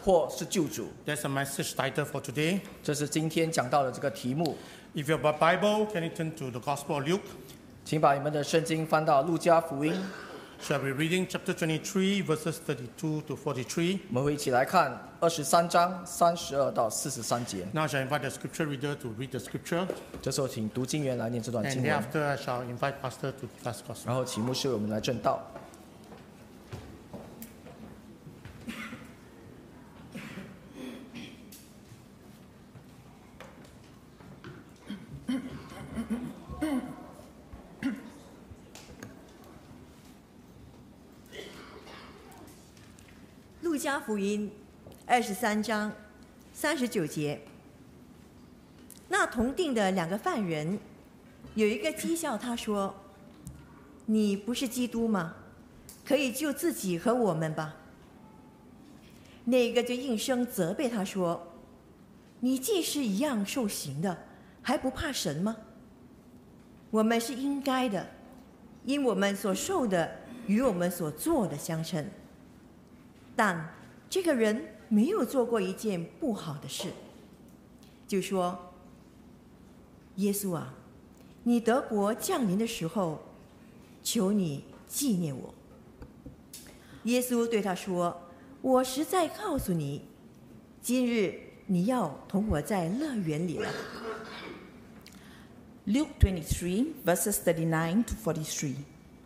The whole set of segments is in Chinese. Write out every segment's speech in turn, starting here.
或是救主。 That's a message title for today. 这是今天讲到的这个题目。 If you have a Bible, can you turn to the Gospel of Luke? 请把你们的圣经翻到路加福音， Shall we be reading chapter 23, verses 32 to 43? 我们会一起来看23章32到43节。 Now I shall invite the scripture reader to read the scripture, 这时候，请读经员来念这段 and 经文， thereafter I shall invite Pastor to bless Gospel. 然后请牧师为我们来证道。 路加福音23章39节，那同定的2个犯人，有一个讥笑他说：“你不是基督吗？可以救自己和我们吧。”那个就应声责备他说：“你既是一样受刑的，还不怕神吗？我们是应该的，因我们所受的与我们所做的相称。但这个人没有做过一件不好的事，就说：耶稣啊，你得国降临的时候，求你纪念我。耶稣对他说：我实在告诉你，今日你要同我在乐园里了。 Luke 23, verses 39 to 43.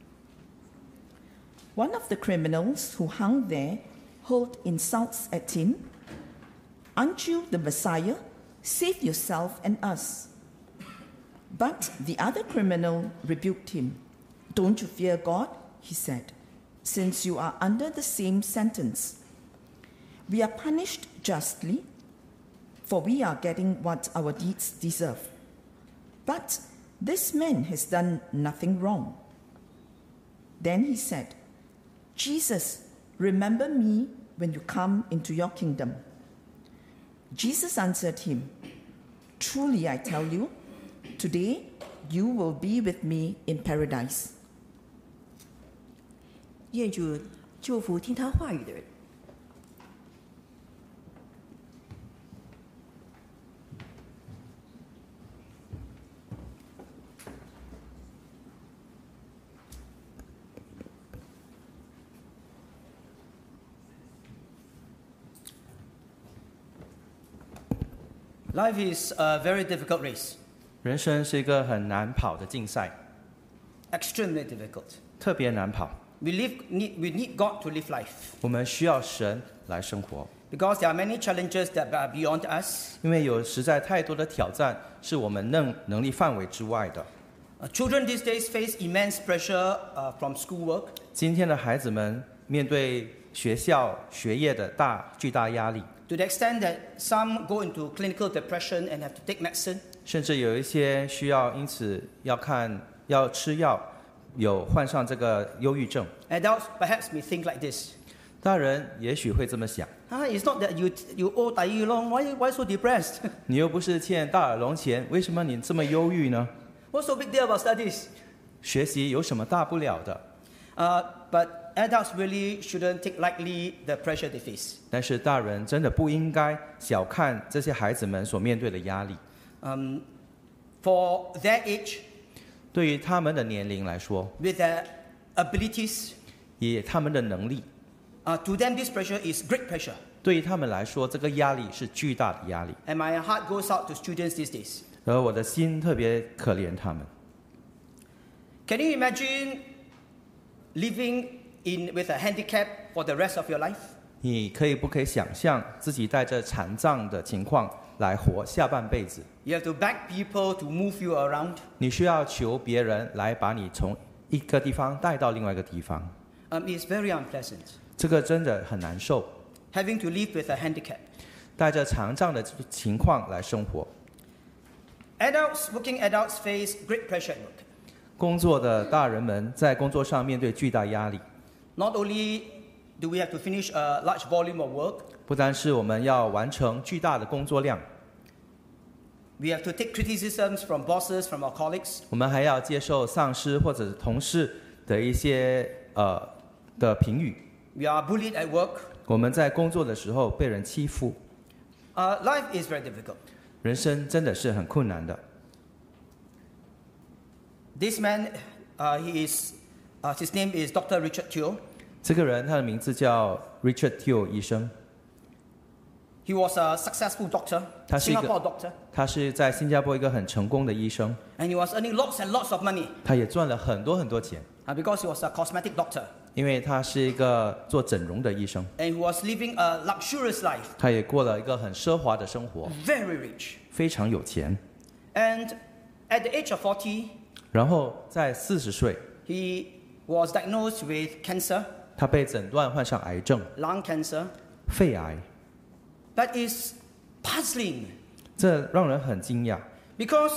One of the criminals who hung there hurled insults at him. Aren't you the Messiah? Save yourself and us. But the other criminal rebuked him. Don't you fear God? He said, since you are under the same sentence. We are punished justly, for we are getting what our deeds deserve. But this man has done nothing wrong. Then he said, Jesus, remember me when you come into your kingdom. Jesus answered him, truly I tell you, today you will be with me in paradise. 愿主祝福听他话语的人。 Life is a very difficult race, 人生是一个很难跑的竞赛， extremely difficult. 特别难跑。 We need God to live life 我们需要神来生活， because there are many challenges that are beyond us. 因为有实在太多的挑战是我们能力范围之外的。 Children these days face immense pressure from schoolwork. 今天的孩子们面对学校学业的巨大压力， To the extent that some go into clinical depression and have to take medicine. 甚至有一些需要因此要吃药，有患上这个忧郁症。 Adults perhaps may think like this. 大人也许会这么想， It's not that you owe Tai Yi Long. Why so depressed? 你又不是欠大耳窿钱，为什么你这么忧郁呢？ What's so big deal about studies? 学习有什么大不了的？ But adults really shouldn't take lightly the pressure they face. 但是大人真的不应该小看这些孩子们所面对的压力。 For their age, 对于他们的年龄来说， with their abilities, 以他们的能力， to them this pressure is great pressure. 对于他们来说，这个压力是巨大的压力。 And my heart goes out to students these days. 而我的心特别可怜他们。 Can you imagine living with a handicap for the rest of your life? 你不可以想象自己带着残障的情况来活下半辈子？ You have to beg people to move you around. 你需要求别人来把你从一个地方带到另外一个地方， It's very unpleasant 这个真的很难受。 having to live with a handicap. 带着残障的情况来生活。 Working adults face great pressure at work. 工作的大人们在工作上面对巨大压力。 Not only do we have to finish a large volume of work, 不单是我们要完成巨大的工作量， we have to take criticisms from bosses, from our colleagues. 我们还要接受上司或者同事的一些的评语。 We are bullied at work. 我们在工作的时候被人欺负， Life is very difficult. 人生真的是很困难的。 This man, his name is Dr. Richard Teo. 这个人他的名字叫 Richard Teo 医生， He was a successful doctor, 他是一个- Singapore doctor, 他是在新加坡一个很成功的医生， and he was earning lots and lots of money 他也赚了很多很多钱， because he was a cosmetic doctor, 因为他是一个做整容的医生， and he was living a luxurious life, 他也过了一个很奢华的生活， very rich. 非常有钱。 And at the age of 40, 然后在40岁， he was diagnosed with cancer, 他被诊断患上癌症， lung cancer. 肺癌， That is puzzling 这让人很惊讶， because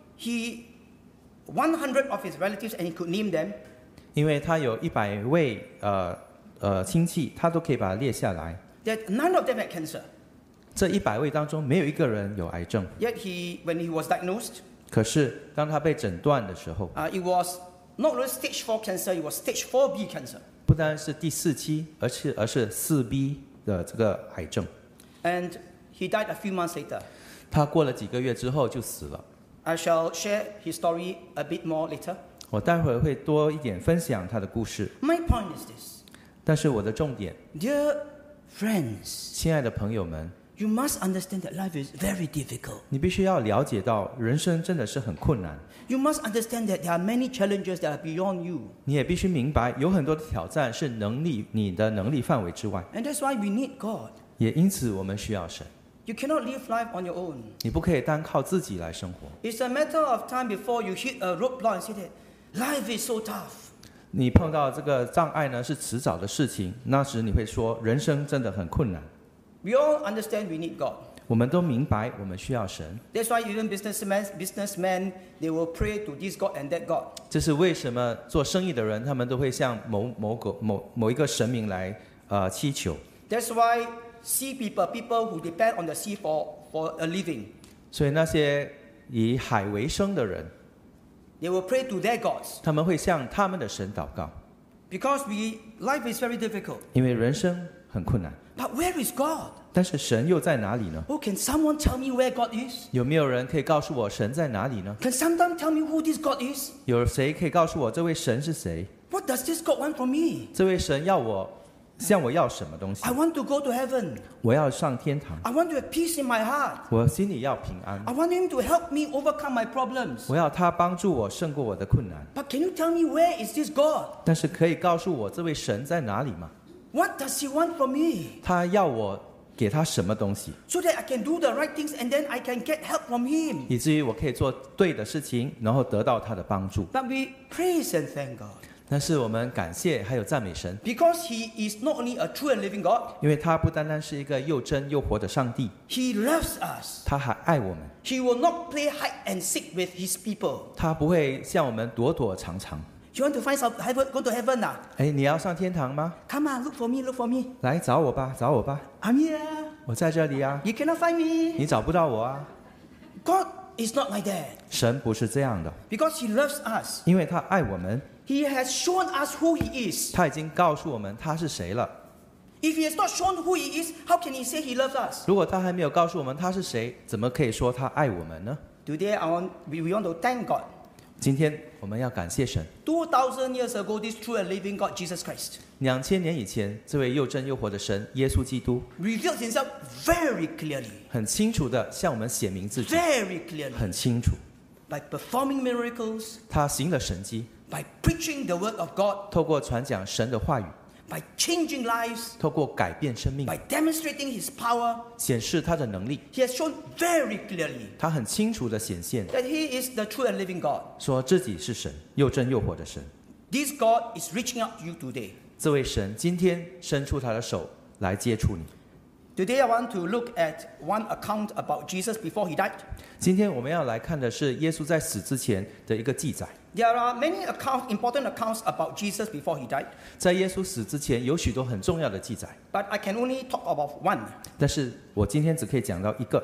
100 of his relatives, and he could name them, 因为他有100位亲戚，他都可以把它列下来。 that none of them had cancer. 这100位当中没有一个人有癌症， Yet when he was diagnosed, 可是当他被诊断的时候， it was not only stage 4 cancer, it was stage 4B cancer. 不单是第4期，而是4B 的这个癌症。 And he died a few months later. 他过了几个月之后就死了。 I shall share his story a bit more later. 我待会儿会多一点分享他的故事， My point is this. 但是我的重点， Dear friends, 亲爱的朋友们， you must understand that life is very difficult. 你必须要了解到，人生真的是很困难。 You must understand that there are many challenges that are beyond you. 你也必须明白，有很多的挑战是你的能力范围之外， And that's why we need God. 也因此我们需要神。 You cannot live life on your own. 你不可以单靠自己来生活。 It's a matter of time before you hit a roadblock and say that life is so tough. 你碰到这个障碍呢，是迟早的事情。那时你会说，人生真的很困难。 We all understand we need God. 我们都明白，我们需要神。 That's why even businessmen, they will pray to this God and that God. 这是为什么做生意的人，他们都会向某一个神明来祈求。 That's why sea people who depend on the sea for a living, 所以那些以海为生的人， they will pray to their gods. 他们会向他们的神祷告， Because life is very difficult. 因为人生很困难。 But where is God? 但是神又在哪里呢？ Oh, can someone tell me where God is? 有没有人可以告诉我神在哪里呢？ Can someone tell me who this God is? 有谁可以告诉我这位神是谁？ What does this God want from me? 这位神向我要什么东西 I？ want to go to heaven. 我要上天堂， I want to have peace in my heart. 我心里要平安， I want Him to help me overcome my problems. 我要他帮助我胜过我的困难。 But can you tell me where is this God? 但是可以告诉我这位神在哪里吗？ What does He want from me? 他要我给他什么东西， So that I can do the right things and then I can get help from Him. 以至于我可以做对的事情，然后得到他的帮助。 But we praise and thank God. 但是我们感谢还有赞美神， Because He is not only a true and living God, 因为他不单单是一个又真又活的上帝， He loves us. 他还爱我们， He will not play hide and seek with His people. 他不会向我们躲躲藏藏。 You want to find some heaven, go to heaven now? 哎，你要上天堂吗？ Come on, look for me, look for me. 来找我吧，找我吧， I'm here. 我在这里啊， You cannot find me. 你找不到我啊。 God is not like that. 神不是这样的， Because He loves us. 因为他爱我们， He has shown us who He is. 他已经告诉我们他是谁了。 If He has not shown who He is, how can He say He loves us? 如果他还没有告诉我们他是谁，怎么可以说他爱我们呢？ Today, we want to thank God. 今天我们要感谢神。 2,000 years ago, this true and living God, Jesus Christ, 2000年以前，这位又真又活的神耶稣基督， revealed Himself very clearly. 很清楚的向我们显明自己， Very clearly. 很清楚。 By performing miracles, 他行了神迹， by preaching the word of God, 透过传讲神的话语， by changing lives, 透过改变生命， by demonstrating His power. 显示他的能力。 He has shown very clearly 他很清楚的显现， that He is the true and living God. 说自己是神，又真又活的神。 This God is reaching out to you today. 这位神今天伸出他的手来接触你。 Today, I want to look at one account about Jesus before He died. 今天我们要来看的是耶稣在死之前的一个记载。 There are many important accounts about Jesus before He died, 在耶稣死之前，有许多很重要的记载， but I can only talk about one. 但是我今天只可以讲到一个。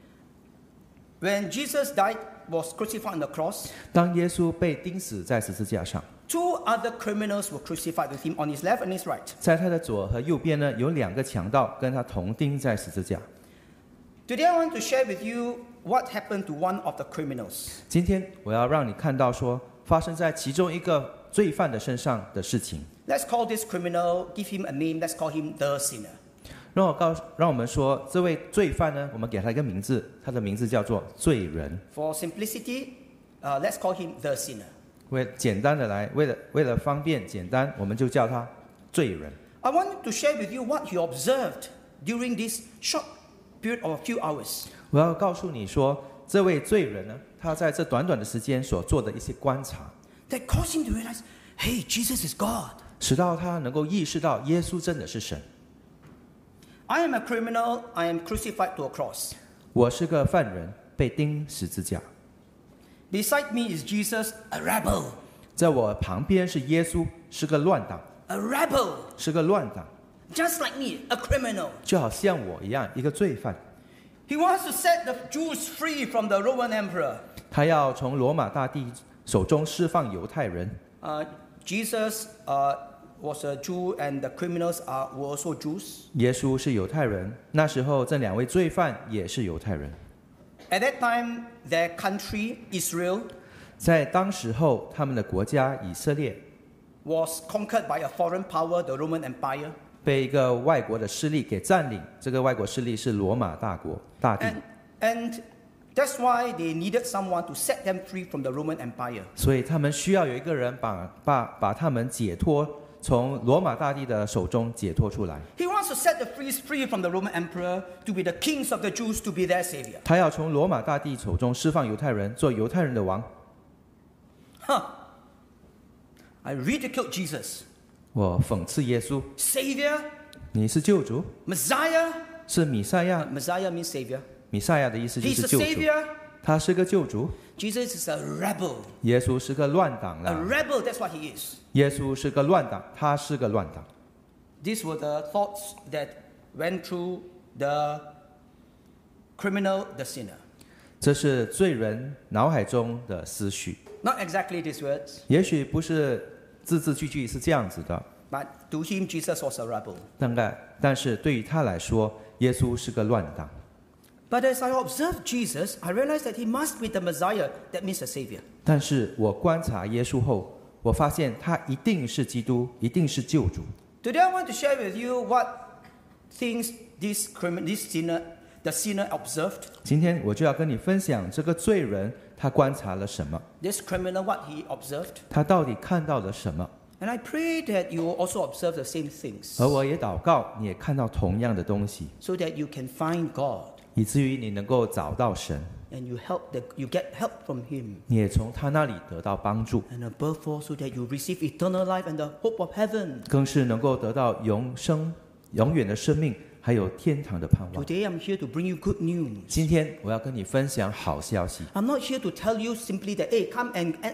When Jesus died, was crucified on the cross, 当耶稣被钉死在十字架上， Two other criminals were crucified with him on his left and his right. 在他的左和右边呢，有2个强盗跟他同钉在十字架。 Today I want to share with you what happened to one of the criminals. 今天我要让你看到说，发生在其中一个罪犯的身上的事情。 Let's call this criminal, give him a name, let's call him the sinner. 让我们说，这位罪犯呢，我们给他一个名字，他的名字叫做罪人。 For simplicity, let's call him the sinner. 为了方便简单，我们就叫他罪人。 I want to share with you what he observed during this short period of a few hours. 我要告诉你说，这位罪人呢，他在这短短的时间所做的一些观察， That caused him to realize, hey, Jesus is God. 使到他能够意识到耶稣真的是神。 I am a criminal, I am crucified to a cross. 我是个犯人，被钉十字架。 Beside me is Jesus, a rebel. 在我旁边是耶稣，是个乱党， A rebel. 是个乱党， Just like me, a criminal. 就好像我一样，一个罪犯。 He wants to set the Jews free from the Roman emperor. 他要从罗马大帝手中释放犹太人。 Jesus was a Jew and the criminals were also Jews. 耶稣是犹太人，那时候这2位罪犯也是犹太人。 At that time, their country, Israel, 在当时候，他们的国家以色列 was conquered by a foreign power, the Roman Empire. 被一个外国的势力给占领，这个外国势力是罗马大帝。 And that's why they needed someone to set them free from the Roman Empire. 所以他们需要有一个人把他们解脱，从罗马大帝的手中解脱出来。 He wants to set the Jews free from the Roman Emperor, to be the kings of the Jews, to be their savior. 他要从罗马大帝手中释放犹太人，做犹太人的王。 I ridiculed Jesus. 我讽刺耶稣， Savior, 你是救主， Messiah. 是弥赛亚。 Messiah means savior. 弥赛亚的意思就 He's 是 a 救主， savior. 他是个救主。 Jesus is a rebel. 耶稣是个乱党 A 啦， rebel, that's what he is. 耶稣是个乱党，他是个乱党。 These were the thoughts that went through the criminal, the sinner. 这是罪人脑海中的思绪， Not exactly these words, 也许不是字字句句是这样子的， but to him, Jesus was a rebel. 但是对于他来说，耶稣是个乱党。 But as I observed Jesus, I realized that he must be the Messiah, that means a savior. 但是我观察耶稣后，我发现他一定是基督，一定是救主。 Today, I want to share with you what things this sinner, the sinner observed. 今天我就要跟你分享这个罪人他观察了什么， This criminal, what he observed. 他到底看到了什么。 And I pray that you will also observe the same things, 而我也祷告，你也看到同样的东西， so that you can find God 以至于你能够找到神， and you get help from him. 你也从他那里得到帮助， And above all, so that you receive eternal life and the hope of heaven. 更是能够得到永远的生命，还有天堂的盼望。 Today, I'm here to bring you good news. 今天我要跟你分享好消息， I'm not here to tell you simply that, hey, come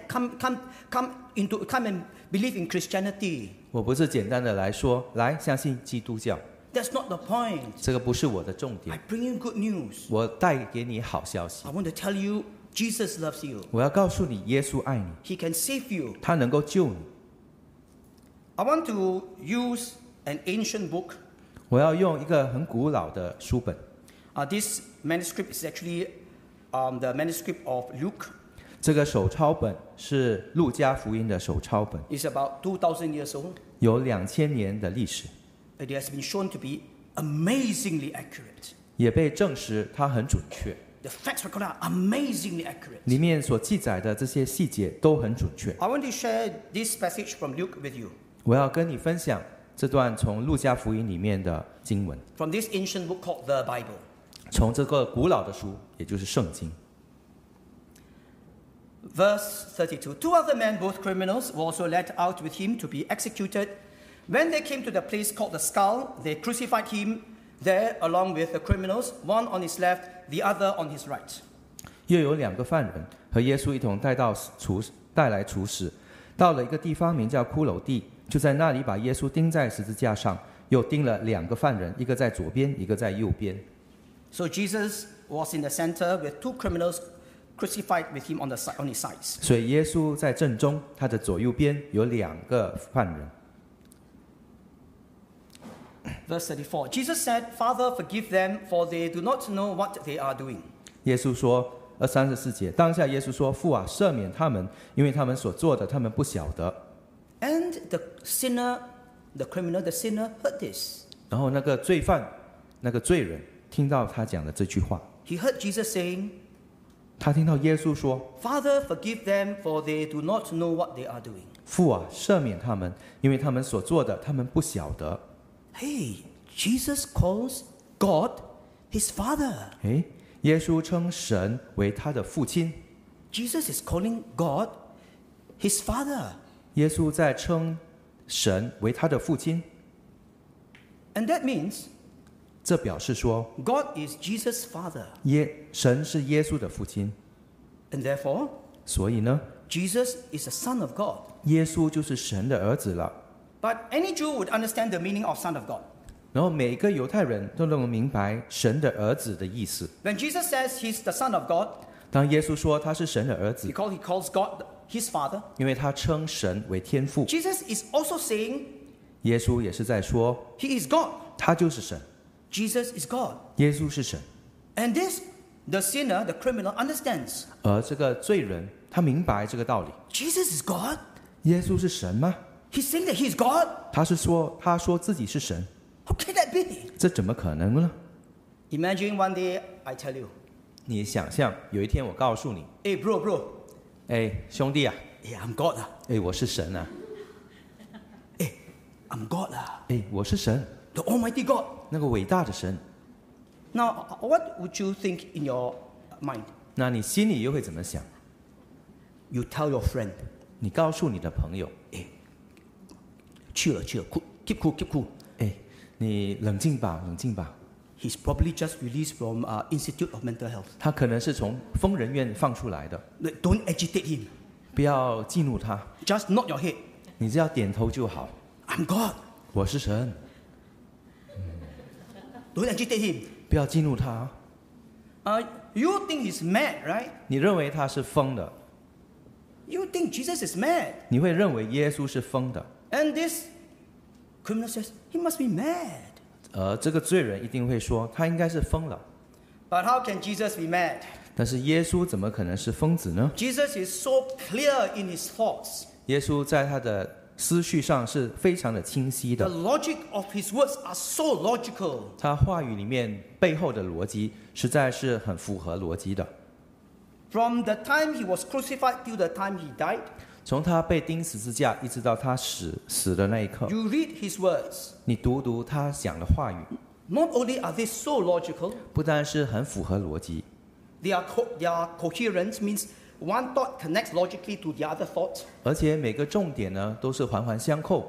and believe in Christianity. 我不是简单的来说，来相信基督教， That's not the point. 这个不是我的重 I 点， bring you good news. 我带给你好消息 I。want to tell you, Jesus loves you. 我要告诉你，耶稣爱你， He can save you. 他能够救你。 I want to use an ancient book. 我要用一个很古老的书本， This manuscript is actually the manuscript of Luke. 这个手抄本是路加福音的手抄本， It's about 2,000 years old. 有2000年的历史， It has been shown to be amazingly accurate. 也被证实它很准确。 The facts recorded are amazingly accurate. 里面所记载的这些细节都很准确。 I want to share this passage from Luke with you. 我要跟你分享这段从路加福音里面的经文， From this ancient book called the Bible. 从这个古老的书，也就是圣经。 Verse 32. 2 other men, both criminals, were also led out with him to be executed. When they came to the place called the Skull, they crucified him there along with the criminals, one on his left, the other on his right. 又有2个犯人和耶稣一同带来处死，到了一个地方名叫骷髅地，就在那里把耶稣钉在十字架上，又钉了2个犯人，一个在左边，一个在右边。 So Jesus was in the center with 2 criminals crucified with him on his sides. 所以耶稣在正中，他的左右边有2个犯人。 Verse 34, Jesus said, Father, forgive them, for they do not know what they are doing. 耶稣说，34节，当下耶稣说：“父啊，赦免他们，因为他们所做的，他们不晓得。” And the sinner, the criminal, the sinner heard this. 然后那个罪犯，那个罪人听到他讲的这句话， He heard Jesus saying, 他听到耶稣说 Father, forgive them, for they do not know what they are doing.：“ 父啊，赦免他们，因为他们所做的，他们不晓得。” Hey, Jesus calls God his Father. 诶，耶稣称神为他的父亲， Jesus is calling God his Father. 耶稣在称神为他的父亲， And that means 这表示说， God is Jesus' Father. 神是耶稣的父亲， And therefore, 所以呢， Jesus is the Son of God. 耶稣就是神的儿子了。 But any Jew would understand the meaning of Son of God. 然后每个犹太人都能够明白神的儿子的意思。 When Jesus says he's the Son of God, 当耶稣说他是神的儿子， because he calls God his Father, 因为他称神为天父， Jesus is also saying 耶稣也是在说 he is God. 他就是神， Jesus is God. 耶稣是神。 And this, the sinner, the criminal, understands. 而这个罪人他明白这个道理， Jesus is God? 耶稣是神吗？ He's saying that he is God? 他说自己是神， How can that be? 这怎么可能呢？ Imagine one day I tell you, 你想象有一天我告诉你， hey bro, 哎，兄弟啊， hey, I'm God. 哎，我是神啊， Hey, I'm God. 哎，我是神， The Almighty God. 那个伟大的神。 Now, what would you think in your mind? 那你心里又会怎么想？ You tell your friend, 你告诉你的朋友， chill, cool, keep cool. 哎，你冷静吧，冷静吧。 He's probably just released from Institute of Mental Health. 他可能是从疯人院放出来的， Don't agitate him. 不要激怒他， Just nod your head. 你只要点头就好。 I'm God. 我是神， Don't agitate him. 不要激怒他。 You think he's mad, right? 你认为他是疯的， You think Jesus is mad. 你会认为耶稣是疯的， And this criminal says, he must be mad. 而这个罪人一定会说他应该是疯了。 But how can Jesus be mad? 但是耶稣怎么可能是疯子呢？ Jesus is so clear in his thoughts. 耶稣在他的思绪上是非常的清晰 The 的， logic of his words are so logical. 他话语里面背后的逻辑实在是很符合逻辑的。 From the time he was crucified till the time he died, 从他被钉十字架一直到他死的那一刻， you read his words. 你读他讲的话语， Not only are they so logical, 不但是很符合逻辑， they are coherent, means one thought connects logically to the other thought. 而且每个重点呢都是环环相扣。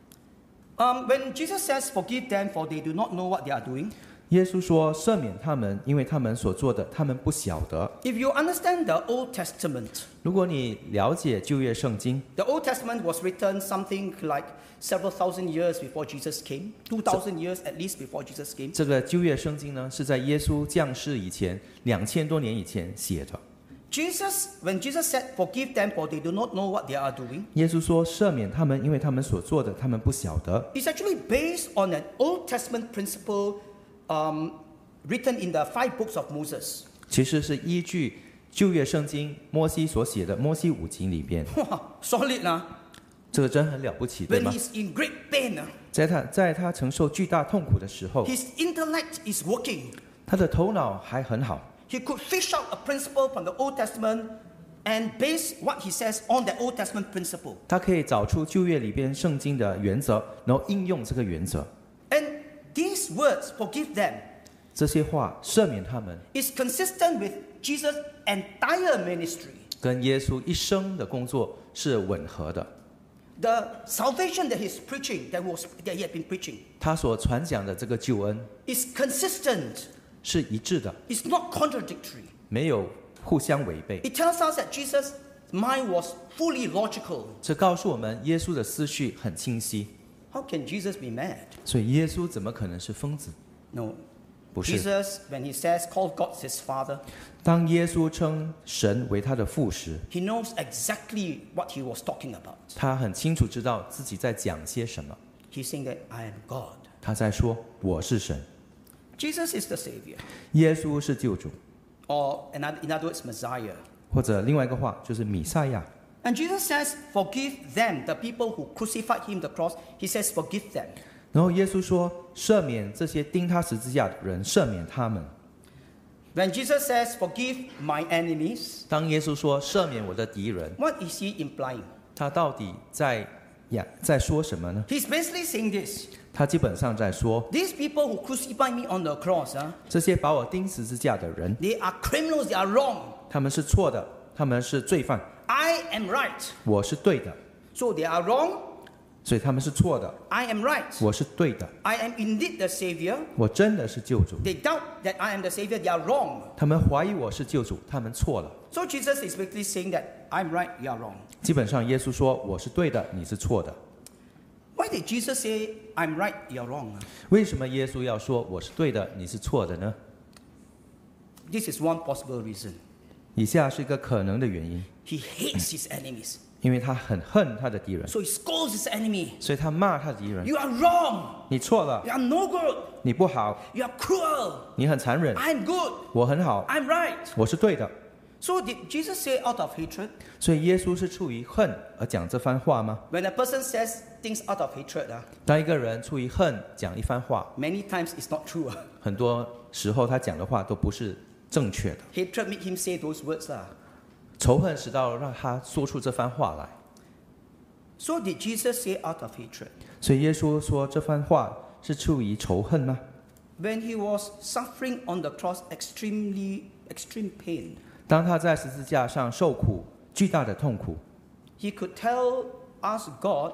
When Jesus says, forgive them for they do not know what they are doing, 耶稣说：“赦免他们，因为他们所做的，他们不晓得。 if you understand the Old Testament, ” 如果你了解旧约圣经， the Old Testament was written something like several thousand years before Jesus came, 2,000 years at least before Jesus came. 这个旧约圣经呢是在耶稣降世以前2000多年以前写的。 When Jesus said, forgive them for they do not know what they are doing, 耶稣说：“赦免他们，因为他们所做的，他们不晓得。 it's actually based on an Old Testament principle written in the 5 books of Moses. ” 其实是依据旧约圣经摩西所写的《摩西五经》里边， Solid, nah? 这个真很了不起，对 When 吗？ he's in great pain, 在他承受巨大痛苦的时候， his intellect is working. 他的头脑还很好， He could fish out a principle from the Old Testament and base what he says on the Old Testament principle. 他可以找出旧约里边圣经的原则，然后应用这个原则。 And these words, forgive them, 这些话赦免他们， is consistent with Jesus' entire ministry. 跟耶稣一生的工作是吻合的。 The salvation that he's preaching, that he had been preaching, 他所传讲的这个救恩 is consistent. 是一致的， It's not contradictory. 没有互相违背。 It tells us that Jesus' mind was fully logical. 这告诉我们，耶稣的思绪很清晰。 How can Jesus be mad? 所以耶稣怎么可能是疯子？ No. 不是。 Jesus, when he says, call God his Father, 当耶稣称神为他的父时， he knows exactly what he was talking about. 他很清楚知道自己在讲些什么。 He's saying that I am God. 他在说我是神， Jesus is the Savior. 耶稣是救主， Or in other words, Messiah. 或者另外一个话就是弥赛亚。 And Jesus says, forgive them, the people who crucified him the cross. He says, forgive them. 然后耶稣说赦免这些钉他十字架的人，赦免他们。 When Jesus says, forgive my enemies, 当耶稣说赦免我的敌人， what is he implying? 他到底在说什么呢？ He's basically saying this. 他基本上在说， These people who crucified me on the cross, 这些把我钉十字架的人， they are criminals, they are wrong. 他们是错的，他们是罪犯， I am right. 我是对的， So they are wrong, 所以他们是错的， I am right. 我是对的， I am indeed the Savior. 我真的是救主。 They doubt that I am the Savior, they are wrong. 他们怀疑我是救主，他们错了。 So Jesus is basically saying that I'm right, you are wrong. 基本上，耶稣说我是对的，你是错的。 Why did Jesus say, I'm right, you are wrong? 为什么耶稣要说我是对的，你是错的呢？ This is one possible reason. 以下是一个可能的原因， He hates his enemies. 因为他很恨他的敌人， So he scolds his enemy. 所以他骂他的敌人。 You are wrong. 你错了， You are no good. 你不好， You are cruel. 你很残忍， I'm good. 我很好， I'm right. 我是对的。 So did Jesus say out of hatred? 所以耶稣是出于恨而讲这番话吗？ When a person says things out of hatred, 当一个人出于恨讲一番话， many times it's not true. 很多时候他讲的话都不是正确的。 Hatred made him say those words. 仇恨使到让他说出这番话来。 So did Jesus say out of hatred? 所以耶稣说这番话是出于仇恨吗？ When he was suffering on the cross, extreme pain, 当他在十字架上受苦，巨大的痛苦， he could ask God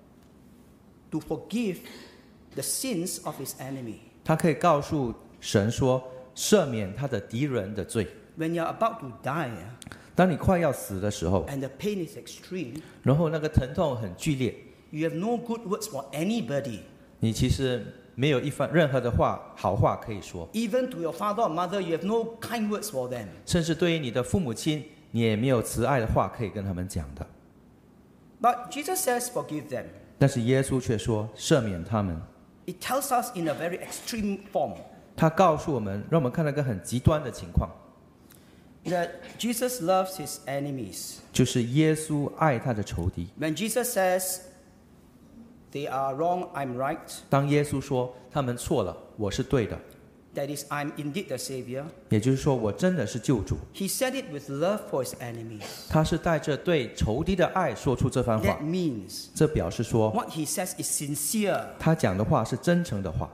to forgive the sins of his enemy. 他可以告诉神说赦免他的敌人的罪。 When you're about to die 当你快要死的时候， and the pain is extreme, 然后那个疼痛很剧烈， you have no good words for anybody. 你其实没有任何的好话可以说， Even to your father or mother, you have no kind words for them. 甚至对于你的父母亲，你也没有慈爱的话可以跟他们讲的。 But Jesus says, forgive them. 但是耶稣却说赦免他们。 It tells us in a very extreme form 他告诉我们，让我们看到一个很极端的情况， that Jesus loves his enemies. 就是耶稣爱他的仇敌。 When Jesus says, they are wrong, I'm right, 当耶稣说他们错了，我是对的， that is, I'm indeed the Savior, 也就是说我真的是救主。 he said it with love for his enemies. 他是带着对仇敌的爱说出这番话 That，means 这表示说 what he says is sincere. 他讲的话是真诚的话。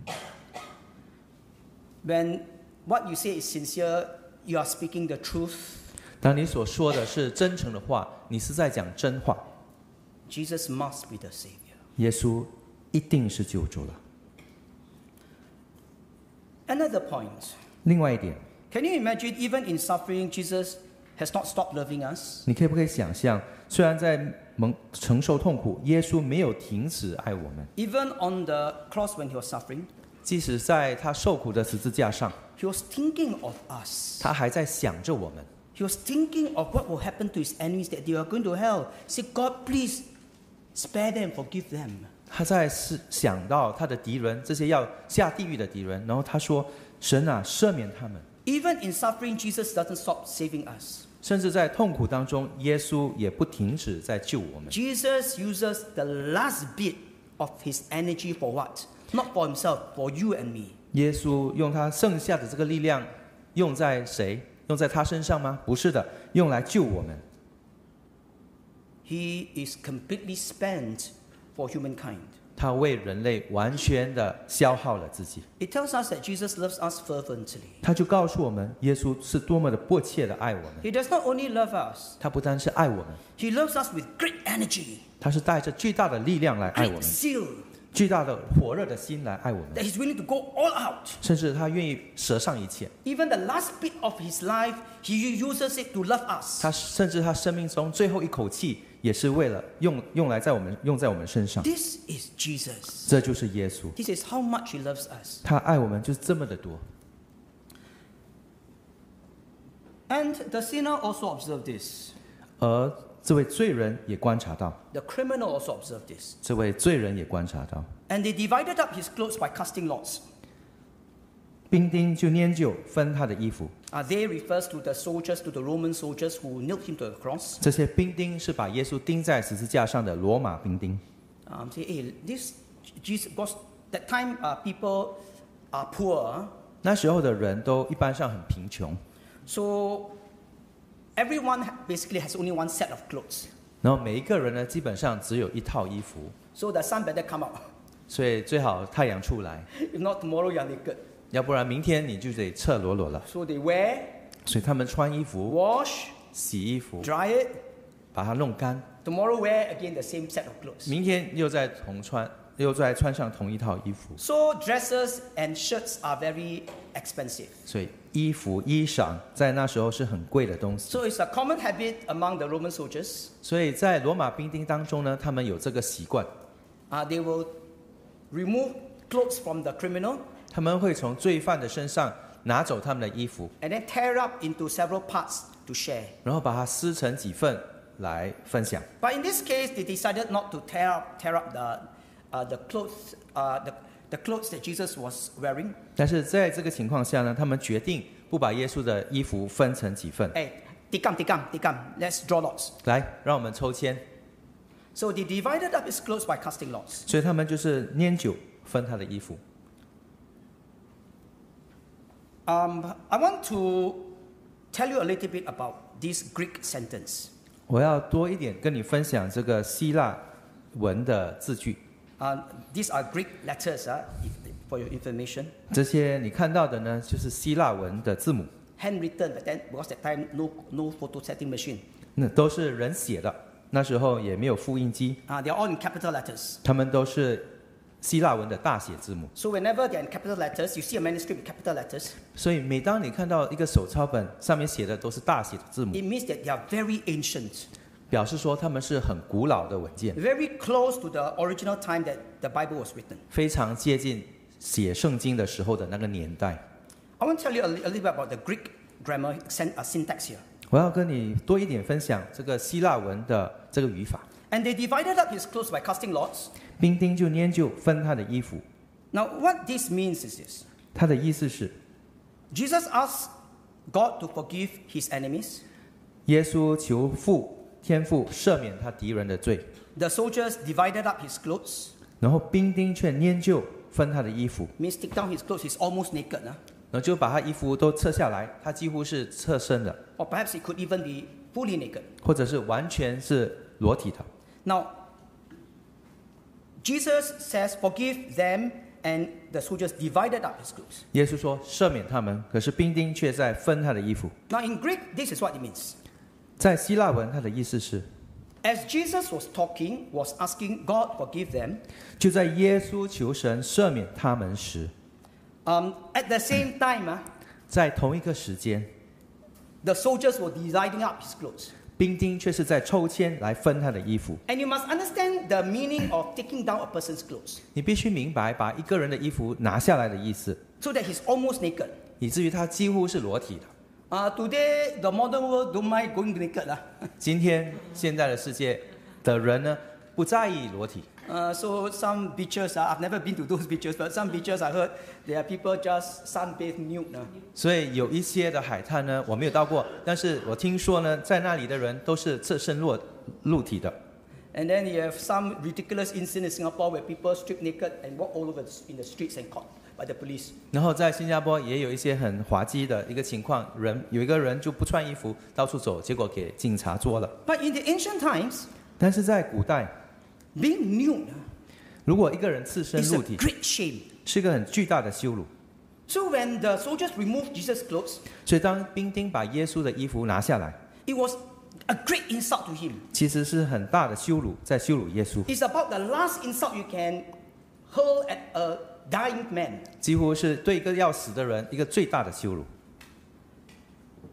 When what you say is sincere, you are speaking the truth. 当你所说的是真诚的话，你是在讲真话。 Jesus must be the Savior. 耶稣一定是救主了。 Another point. 另外一点， Can you imagine, even in suffering, Jesus has not stopped loving us? 你可不可以想象，虽然在承受痛苦，耶稣没有停止爱我们， Even on the cross when he was suffering, 即使在他受苦的十字架上， he was thinking of us. 他还在想着我们。 He was thinking of what will happen to his enemies, that they are going to hell. Say, God, please spare them, forgive them. 他在想到他的敌人，这些要下地狱的敌人，然后他说：“神啊，赦免他们。” Even in suffering, Jesus doesn't stop saving us. 甚至在痛苦当中，耶稣也不停止在救我们。 Jesus uses the last bit of his energy for what? Not for himself, for you and me. 耶稣用他剩下的这个力量，用在谁？用在他身上吗？不是的，用来救我们。 He is completely spent for humankind. 他为人类完全的消耗了自己。 It tells us that Jesus loves us fervently. 他就告诉我们，耶稣是多么的迫切的爱我们。 He does not only love us, 他不单是爱我们， he loves us with great energy, 他是带着巨大的力量来爱我 great 们， zeal, 巨大的火热的心来爱我 that 们， he's willing to go all out. 甚至他愿意舍上一切。 Even the last bit of his life, he uses it to love us. 他甚至他生命中最后一口气， 也是为了用在我们身上。 This is Jesus. 这就是耶稣， This is how much He loves us. 他爱我们就是这么的多。 And the sinner also observed this. 而这位罪人也观察到， The criminal also observed this. 这位罪人也观察到， And they divided up his clothes by casting lots. 兵丁就拈阄分他的衣服。 They refers to the soldiers, to the Roman soldiers who nailed him to the cross. 这些兵丁是把耶稣钉在十字架上的罗马兵丁。 Say, hey, this Jesus, because that time people are poor, 那时候的人都一般上很贫穷， so everyone basically has only one set of clothes. 然后每一个人呢，基本上只有一套衣服， So the sun better come out. 所以最好太阳出来， If not, tomorrow you are naked. 要不然明天你就得赤裸裸了。 So they wear, 所以他们穿衣服、 wash, 洗衣服， dry it. 把它弄干， Tomorrow wear again the same set of clothes. 明天又再穿上同一套衣服。 So dresses and shirts are very expensive. 所以衣服、衣裳在那时候是很贵的东西。 So it's a common habit among the Roman soldiers. 所以在罗马兵丁当中呢，他们有这个习惯， They will remove clothes from the criminal 他们会从罪犯的身上拿走他们的衣服， and then tear up into several parts to share. 然后把它撕成几份来分享。 But in this case, they decided not to tear up the clothes, the clothes that Jesus was wearing. 但是在这个情况下呢，他们决定不把耶稣的衣服分成几份。 Hey, tikam. Let's draw lots. 来，让我们抽签。 So they divided up his clothes by casting lots. 所以他们就是拈阄分他的衣服。 I want to tell you a little bit about this Greek sentence. 我要多一点跟你分享这个希腊文的字句。 These are Greek letters for your information. 这些你看到的呢，就是希腊文的字母， Handwritten, but then because that time no photosetting machine. 那都是人写的。那时候也没有复印机， They are all in capital letters. 他们都是希腊文的大写字母。 So whenever they are in capital letters, you see a manuscript with capital letters, 所以每当你看到一个手抄本上面写的都是大写的字母， it means that they are very ancient, 表示说他们是很古老的文件， very close to the original time that the Bible was written. 非常接近写圣经的时候的那个年代。 I want to tell you a little bit about the Greek grammar syntax here. 我要跟你多一点分享这个希腊文的这个语法。 And they divided up his clothes by casting lots. 兵丁就拈阄分他的衣服， Now, what this means is this. 他的意思是， Jesus asked God to forgive his enemies. 耶稣求天父赦免他敌人的罪， The soldiers divided up his clothes. 然后兵丁却拈阄分他的衣服， Means take down his clothes, he's almost naked. 然后就把他衣服都撤下来，他几乎是侧身的， Or perhaps it could even be fully naked. 或者是完全是裸体的。 Now, Jesus says, forgive them, and the soldiers divided up his clothes. 耶稣说赦免他们，可是兵丁却在分他的衣服。 Now, in Greek, this is what it means. 在希腊文，他的意思是， As Jesus was talking, was asking God forgive them, 就在耶稣求神赦免他们时， at the same time, 在同一个时间， the soldiers were dividing up his clothes. 兵丁却是在抽签来分他的衣服。 And you must understand the meaning of taking down a person's clothes, 你必须明白把一个人的衣服拿下来的意思， so that he's almost naked. 以至于他几乎是裸体的。 Today, the modern world don't mind going naked. 今天现在的世界的人呢，不在意裸体， So some beaches, I've never been to those beaches, but some beaches I heard there are people just sunbathe nude. 所以有一些的海滩呢，我没有到过，但是我听说呢，在那里的人都是侧身露体的。 And then you have some ridiculous incident in Singapore where people strip naked and walk all over in the streets and caught by the police. 然后在新加坡也有一些很滑稽的一个情况，有一个人就不穿衣服到处走，结果给警察捉了。 But in the ancient times, 但是在古代， being nude 如果一个人赤身 is a 露体， great shame. 是一个很巨大的羞辱。 So when the soldiers removed Jesus' clothes, 所以当兵丁把耶稣的衣服拿下来， it was a great insult to him. 其实是很大的羞辱，在羞辱耶稣， It's about the last insult you can hurl at a dying man. 几乎是对一个要死的人一个最大的羞辱。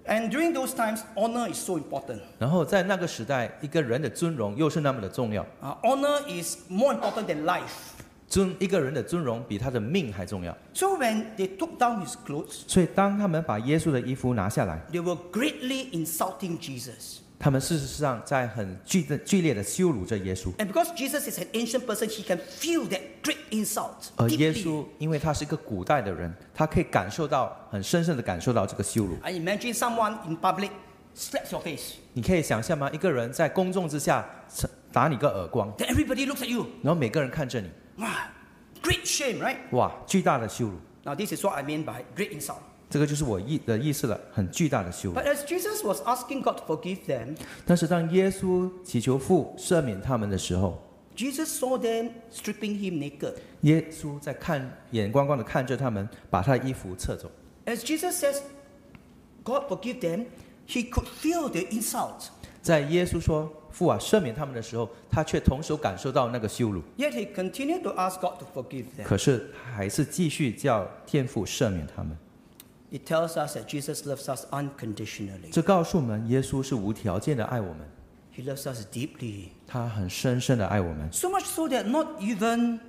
And during those times, honor is so important. 然后在那个时代，一个人的尊荣又是那么的重要， Honor is more important than life. 一个人的尊荣比他的命还重要。 So when they took down his clothes, 所以当他们把耶稣的衣服拿下来， they were greatly insulting Jesus. 他们事实上在很剧烈的羞辱着耶稣。 And because Jesus is an ancient person, he can feel that great insult 而耶 deeply. 稣因为他是一个古代的人，他可以感受到很深深的感受到这个羞辱。 I imagine someone in public slaps your face. 你可以想象吗？一个人在公众之下打你个耳光， Then everybody looks at you. 然后每个人看着你， Wow, great shame, right? 哇，巨大的羞辱。 Now this is what I mean by great insult. 这个就是我的意思了，很巨大的羞辱。 But as Jesus was asking God to forgive them, 但是当耶稣祈求父赦免他们的时候， Jesus saw them stripping him naked. 耶稣在眼光光的看着他们，把他的衣服撤走。 As Jesus says, God forgive them, he could feel the insult. 在耶稣说父啊赦免他们的时候，他却同时感受到那个羞辱， Yet he continued to ask God to forgive them. 可是他还是继续叫天父赦免他们。 It tells us that Jesus loves us unconditionally. 这告诉我们，耶稣是无条件的爱我们， He loves us deeply. 他很深深的爱我们， So much so that not even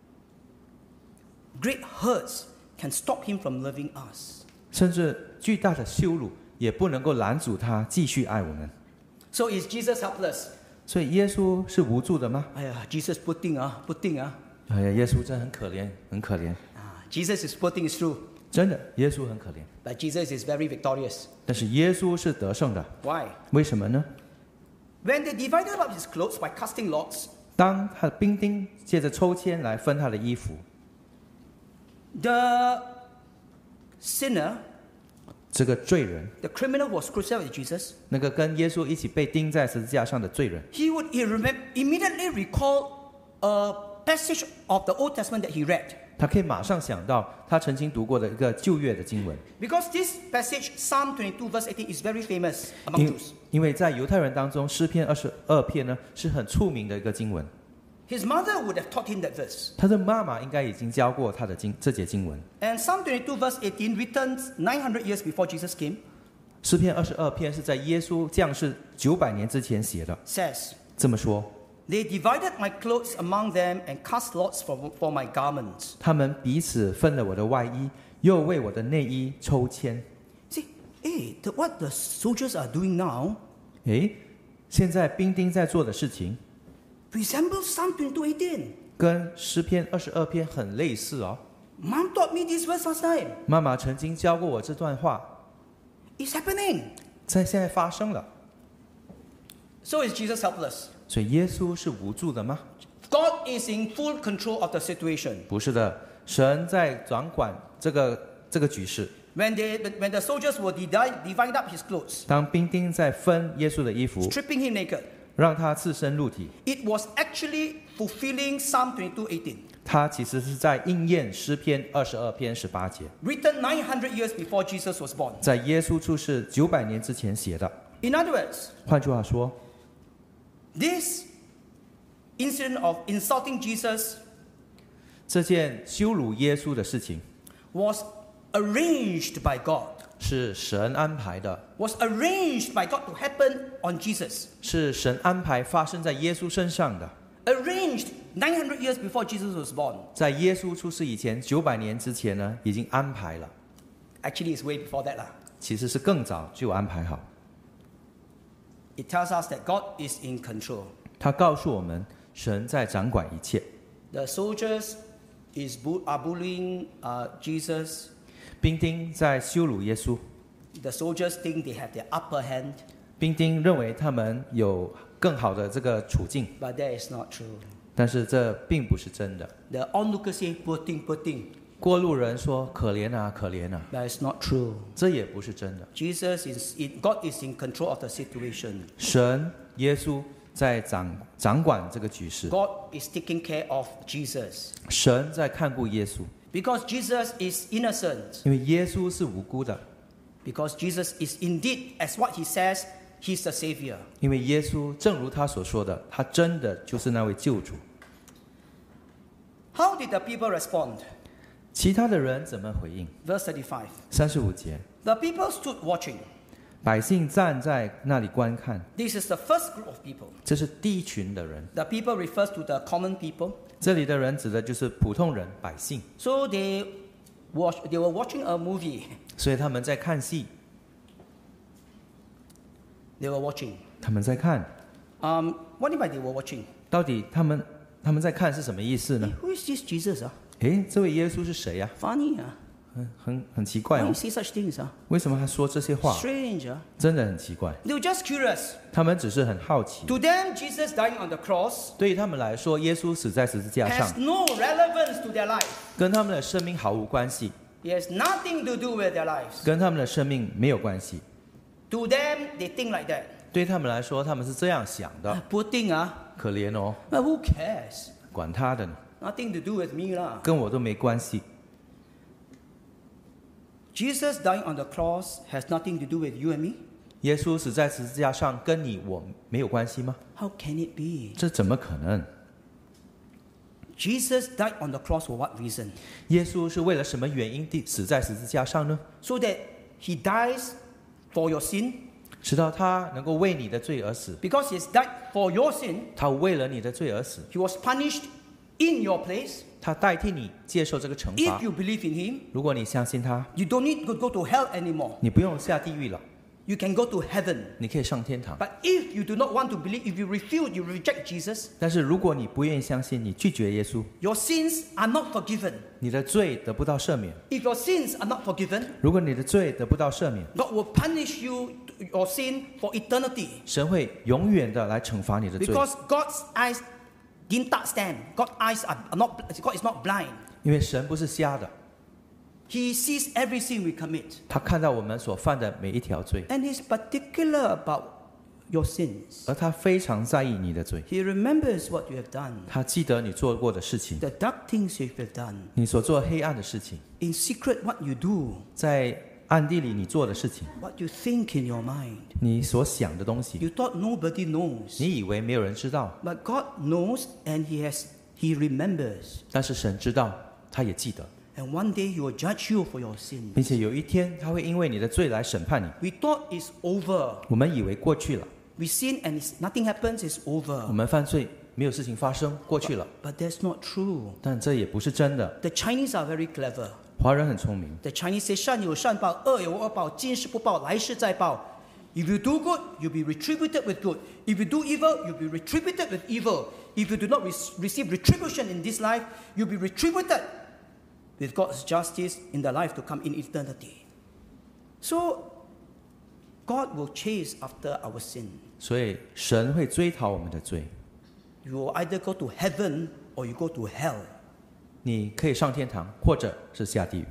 great hurts can stop him from loving us. 甚至巨大的羞辱也不能够拦阻他继续爱我们。 So is Jesus helpless? 所以耶稣是无助的吗？ Jesus putting. 哎呀，耶稣真的很可怜，很可怜。 Jesus is putting is true. 真的，耶稣很可怜， But Jesus is very victorious. 但是耶稣是得胜的。 Why? 为什么呢？ When they divided up his clothes by casting lots, 当他的兵丁借着抽签来分他的衣服， the sinner, 这个罪人， the criminal who was crucified with Jesus, 那个跟耶稣一起被钉在十字架上的罪人， he would immediately recall a passage of the Old Testament that he read. 他可以马上想到他曾经读过的一个旧约的经文， Because this passage, Psalm 22 verse 18, is very famous among Jews. 因为在犹太人当中，诗篇22篇呢是很出名的一个经文。 His mother would have taught him that verse. 他的妈妈应该已经教过他的这节经文。 And Psalm 22 verse 18, written 900 years before Jesus came, 诗篇22篇是在耶稣降世900年之前写的， says, 这么说， They divided my clothes among them and cast lots for my garments. 他们彼此分了我的外衣，又为我的内衣抽签。 See, what the soldiers are doing now 诶，现在兵丁在做的事情 resembles Psalm 22:18. 跟诗篇22篇很类似哦。 Mom taught me this verse last time. 妈妈曾经教过我这段话， It's happening. 现在发生了。 So is Jesus helpless? 所以耶稣是无助的吗？ God is in full control of the situation. 不是的，神在掌管这个局势。 When the soldiers were divide up his clothes, 当兵丁在分耶稣的衣服， stripping him naked, 让他赤身露体， it was actually fulfilling Psalm 22:18, 他其实是在应验诗篇22篇18节， written 900 years before Jesus was born. 在耶稣出世900年之前写的。 In other words, 换句话说， this incident of insulting Jesus 这件羞辱耶稣的事情 was arranged by God, 是神安排的， was arranged by God to happen on Jesus, 是神安排发生在耶稣身上的。 arranged 900 years before Jesus was born. 在耶稣出世以前900年之前呢，已经安排了， Actually, it's way before that. 其实是更早就安排好。 It tells us that God is in control. 他告诉我们，神在掌管一切。 The soldiers are bullying Jesus. 兵丁在羞辱耶稣， The soldiers think they have the upper hand, 兵丁认为他们有更好的这个处境， but that is not true. 但是这并不是真的。 The onlookers say, poor thing. 过路人说：“可怜啊，可怜啊！” That is not true. 这也不是真的。 God is in control of the situation. 神耶稣在掌管这个局势， God is taking care of Jesus. 神在看顾耶稣， Because Jesus is innocent. 因为耶稣是无辜的， Because Jesus is indeed, as what he says, he's the Savior. 因为耶稣正如他所说的，他真的就是那位救主。 How did the people respond? 其他的人怎么回应？ Verse 35. 35节， The people stood watching. 百姓站在那里观看， This is the first group of people. 这是第一群的人。 The people refers to the common people. 这里的人指的就是普通人、百姓， So they were watching a movie. 所以他们在看戏， They were watching. 他们在看。 What do you mean by they were watching? 到底他们在看是什么意思呢？ Who is this Jesus? 诶，这位耶稣是谁呀、 Funny. 很奇怪 Why 哦 you，say such things? 为什么他说这些话？ Strange. 真的很奇怪。 They were just curious. 他们只是很好奇。 To them, Jesus dying on the cross 对于他们来说，耶稣死在十字架上 has，no relevance to their life. 跟他们的生命毫无关系， It has nothing to do with their lives. 跟他们的生命没有关系。 To them, they think like that. 对他们来说，他们是这样想的。 Poor thing, 可怜哦， who cares? 管他的呢， Nothing to do with me. 跟我都没关系。 Jesus dying on the cross has nothing to do with you and me. 耶稣死在十字架上，跟你我没有关系吗？ How can it be? 这怎么可能？ Jesus died on the cross for what reason? 耶稣是为了什么原因死在十字架上呢？ So that he dies for your sin. 直到他能够为你的罪而死， Because he has died for your sin, 他为了你的罪而死， he was punished in your place. 他代替你接受这个惩 If 罚。 you believe in him, 如果你相信他， you don't need to go to hell anymore. 你不用下地狱了， You can go to heaven. 你可以上天堂。 But if you do not want to believe, if you refuse, you reject Jesus, 但是如果你不愿意相信，你拒绝耶稣， your sins are not forgiven. 你的罪得不到赦免。 If your sins are not forgiven, 如果你的罪得不到赦免， God will punish you, your sin, for eternity. 神会永远的来惩罚你的罪， Because God's eyes didn't stand. God's eyes are not, God is not blind. 因为神不是瞎的， He sees every sin we commit. 他看到我们所犯的每一条罪， And He's particular about your sins. 而他非常在意你的罪， He remembers what you have done, 他记得你做过的事情， the dark things you have done. 你所做黑暗的事情， In secret, what you do, 在暗地里你做的事情， what you think in your mind. 你所想的东西， You thought nobody knows. 你以为没有人知道， But God knows and He remembers. 但是神知道，他也记得， And one day He will judge you for your sin. 并且有一天他会因为你的罪来审判你。 We thought it's over. 我们以为过去了， We sin and nothing happens, it's 我 over. 们犯罪没有事情发生，过去了， But that's not true. 但这也不是真的。 The Chinese are very clever. 华人很聪明， The Chinese say 善有善报，恶有恶报，今世不报，来世再报。If you do good, you'll be retributed with good. If you do evil, you'll be retributed with evil. If you do not receive retribution in this life, you'll be retributed with God's justice in the life to come in eternity. So, God will chase after our sin. 所以神会追讨我们的罪。 You will either go to heaven or you go to hell. 你可以上天堂，或者是下地狱。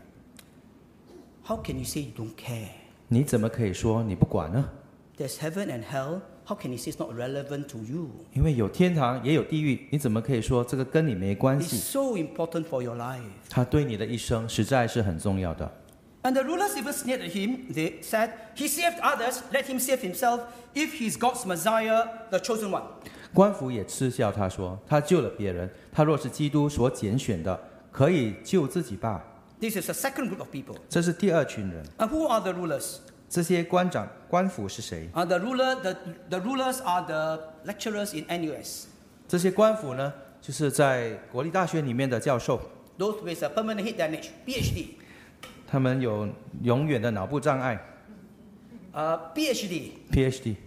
How can you say you don't care? 你怎么可以说你不管呢？ There's heaven and hell. How can you say it's not relevant to you? 因为有天堂也有地狱，你怎么可以说这个跟你没关 It's 系？ so important for your life. 它对你的一生实在是很重要的。 And the rulers even sneered at him. They said, He saved others, let him save himself, if he's God's Messiah, the chosen one. 官府也嗤笑他说：“他救了别人，他若是基督所拣选的，可以救自己吧。 This is the second group of people. ” 这是第二群人。 And who are the rulers? 这些官府是谁？ The rulers are the lecturers in NUS. 这些官府呢，就是在国立大学里面的教授， Those with a permanent head damage, PhD. 他们有永远的脑部障碍 PhD. （PhD），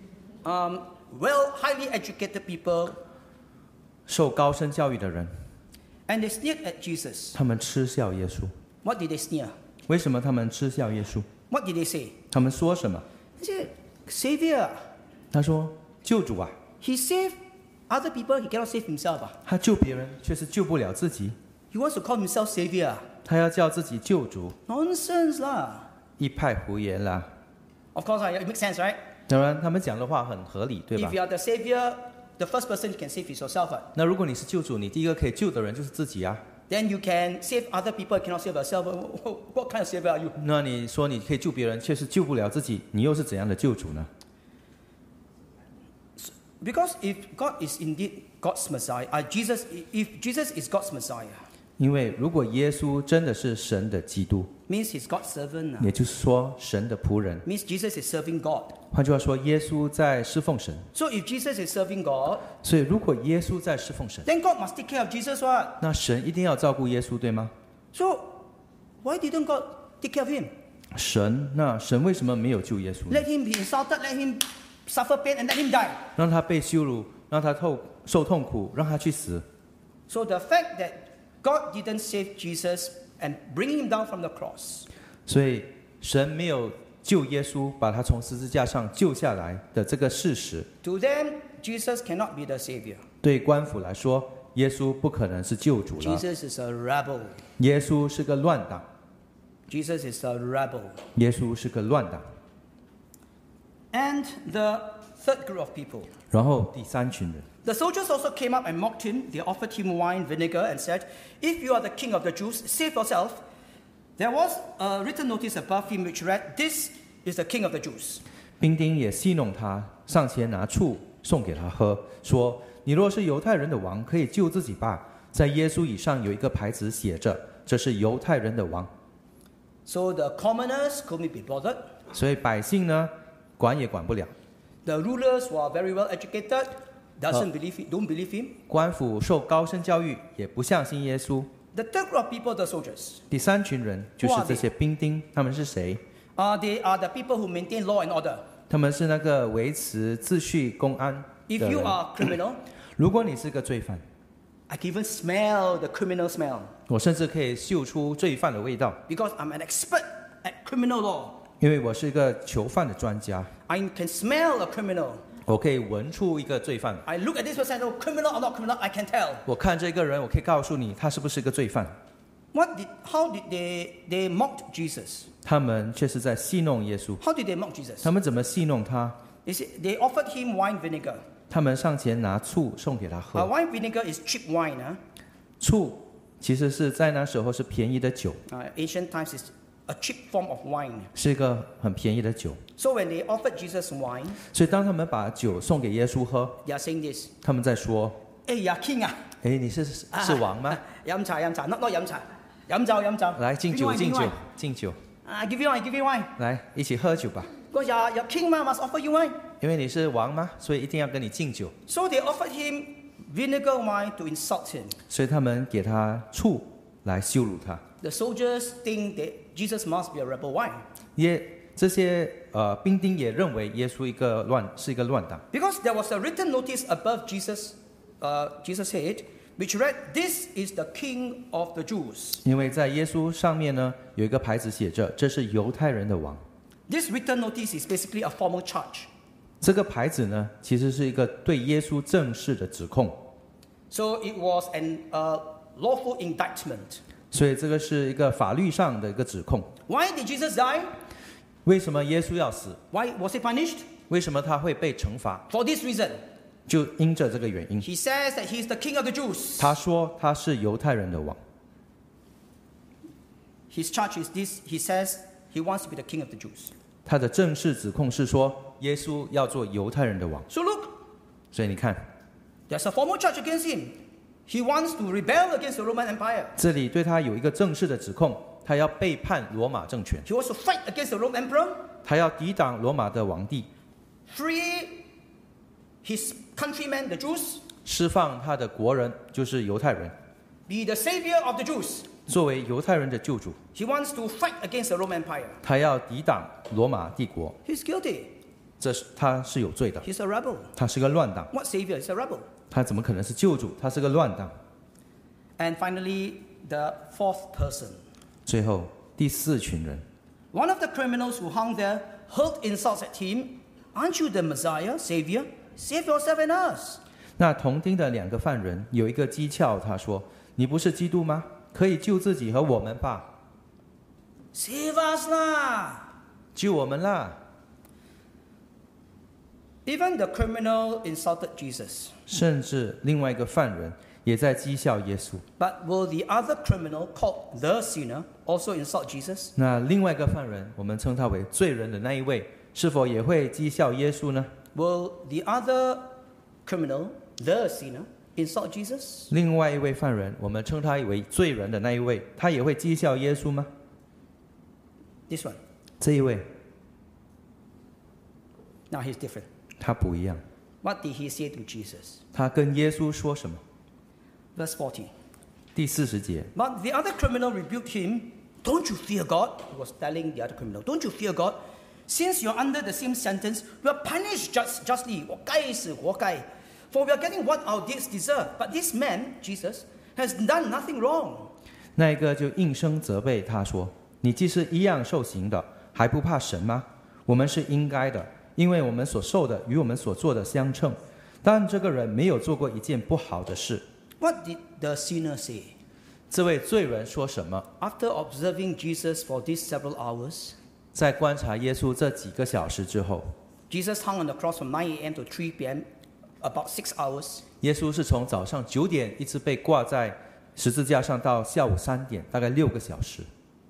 Highly educated people. 受高深教育的人， And they sneered at Jesus. 他们嗤笑耶稣。 What did they sneer? 为什么他们嗤笑耶稣？ What did they say? 他们说什么？ They said, Savior. 他说：“救主啊， He saved other people, he cannot save himself. 他救别人却是救不了自己， He wants to call himself Savior. 他要叫自己救主， Nonsense lah. 一派胡言啦。 Of course, it makes sense, right? 当然，他们讲的话很合理，对吧 If？you are the Savior, the first person you can save is yourself. 那如果你是救主，你第一个可以救的人就是自己啊。 Then you can save other people, you cannot save yourself. What kind of Savior are you? 那你说你可以救别人，却是救不了自己，你又是怎样的救主呢？ Because if God is indeed God's Messiah, if Jesus is God's Messiah, 因为如果耶稣真的是神的基督， means he's God's servant. 也就是说神的仆人， Means Jesus is serving God. 换句话说，耶稣在侍奉神。 So if Jesus is serving God, 所以如果耶稣在侍奉神， then God must take care of Jesus, what? 那神一定要照顾耶稣，对吗？ So why didn't God take care of him? 神为什么没有救耶稣呢？ Let him be insulted, let him suffer pain, and let him die. 让他被羞辱，让他受痛苦，让他去死。 So the fact that God didn't save Jesus and bring him down from the cross 所以神没有救耶稣，把他从十字架上救下来的这个事实， to them, Jesus cannot be the savior. 对官府来说，耶稣不可能是救主了。 Jesus is a rebel. 耶稣是个乱党， Jesus is a rebel. 耶稣是个乱党。 And the third group of people. 然后第三群人， The soldiers also came up and mocked him. They offered him wine, vinegar, and said, "If you are the king of the Jews, save yourself." There was a written notice above him which read, "This is the king of the Jews." 兵丁也戏弄他，上前拿醋送给他喝，说：“你若是犹太人的王，可以救自己吧。在耶稣以上有一个牌子写着，这是犹太人的王。” So the commoners couldn't be bothered. 所以百姓呢，管也管不了。 The rulers who are very well educated don't believe him. 官府受高深教育，也不相信耶稣。 The third group of people, the soldiers. 第三群人就是这些兵丁，他们是谁？ They are the people who maintain law and order. 他们是那个维持秩序、公安的 If you 人。 are a criminal, 如果你是个罪犯， I can even smell the criminal smell 我甚至可以嗅出罪犯的味道， because I'm an expert at criminal law. 因为我是一个囚犯的专家， I can smell a criminal. 我可以闻出一个罪犯。 I look at this person, oh, criminal or not criminal, I can tell. 我看这个人，我可以告诉你他是不是一个罪犯。 How did they mocked Jesus? 他们却是在戏弄耶稣。 How did they mock Jesus? 他们怎么戏弄他？ They offered him wine vinegar. 他们上前拿醋送给他喝。 Wine vinegar is cheap wine. 醋其实是在那时候是便宜的酒， Ancient times is a cheap form of wine. 是一个很便宜的酒。 So when they offered Jesus wine, 所以当他们把酒送给耶稣喝， they are saying this. 他们在说 Hey, you're king 啊！：“ 哎，你是王吗？ 飲茶飲茶，not 飲茶，飲酒。 来敬酒 Give me wine, 敬 give me 酒 wine. 敬酒， Give you wine, give you wine. 来一起喝酒吧。 Because you're king 嘛 must offer you wine. 因为你是王吗？所以一定要跟你敬酒。 So they offered him vinegar wine to insult him. 所以他们给他醋来羞辱他。 The soldiers think that Jesus must be a rebel. Why? 这些兵丁也认为耶稣是一个乱党， Because there was a written notice above Jesus' head, which read, "This is the King of the Jews." 因为在耶稣上面呢有一个牌子写着，这是犹太人的王。 This written notice is basically a formal charge. 这个牌子呢，其实是一个对耶稣正式的指控， So it was an lawful indictment. 所以这个是一个法律上的一个指控。 Why did Jesus die? 为什么耶稣要死？ Why was he punished? 为什么他会被惩罚？ For this reason. 就因着这个原因， He says that he is the King of the Jews. 他说他是犹太人的王。 His charge is this. He says he wants to be the King of the Jews. 他的正式指控是说，耶稣要做犹太人的王。 So look, 所以你看， there's a formal charge against him. He wants to rebel against the Roman Empire. 这里对他有一个正式的指控，他要背叛罗马政权， He wants to fight against the Roman Emperor, 他要抵挡罗马的皇帝， free his countrymen, the Jews, 释放他的国人，就是犹太人， be the savior of the Jews. 作为犹太人的救主， He wants to fight against the Roman Empire. 他要抵挡罗马帝国， He's guilty. 他是有罪的， He's a rebel. 他是个乱党， What savior? He's a rebel. 他怎么可能是救主？他是个乱党。 And finally, the fourth person. 最后第四群人， One of the criminals who hung there hurled insults at him. Aren't you the Messiah, savior? Save yourself and us. 那同町的两个犯人有一个讥诮他说：“你不是基督吗？可以救自己和我们吧， Save us lah. 救我们啦！” Even the criminal insulted Jesus. 甚至另外一个犯人也在讥笑耶稣。 But will the other criminal called the sinner also insult Jesus? 那另外一个犯人，我们称他为罪人的那一位，是否也会讥笑耶稣呢？ Will the other criminal, the sinner, insult Jesus? 另外一位犯人，我们称他为罪人的那一位，他也会讥笑耶稣吗？ This one. 这一位 Now he's different. 他不一样， What did he say to Jesus? 他跟耶稣说什么？ Verse 40. 第40节， But the other criminal rebuked him. Don't you fear God? He was telling the other criminal, don't you fear God? Since you're under the same sentence, we are punished justly. 活该是活该. For we are getting what our deeds deserve. But this man, Jesus, has done nothing wrong. 那一个就应声责备他说：“你既是一样受刑的，还不怕神吗？我们是应该的，因为我们所受的与我们所做的相称。但这个人没有做过一件不好的事。” What did the sinner say? 这位罪人说什么？ After observing Jesus for these several hours, 在观察耶稣这几个小时之后， Jesus hung on the cross from 9 a.m. to 3 p.m., about 6 hours. 耶稣是从早上9点一直被挂在十字架上到下午3点，大概6个小时。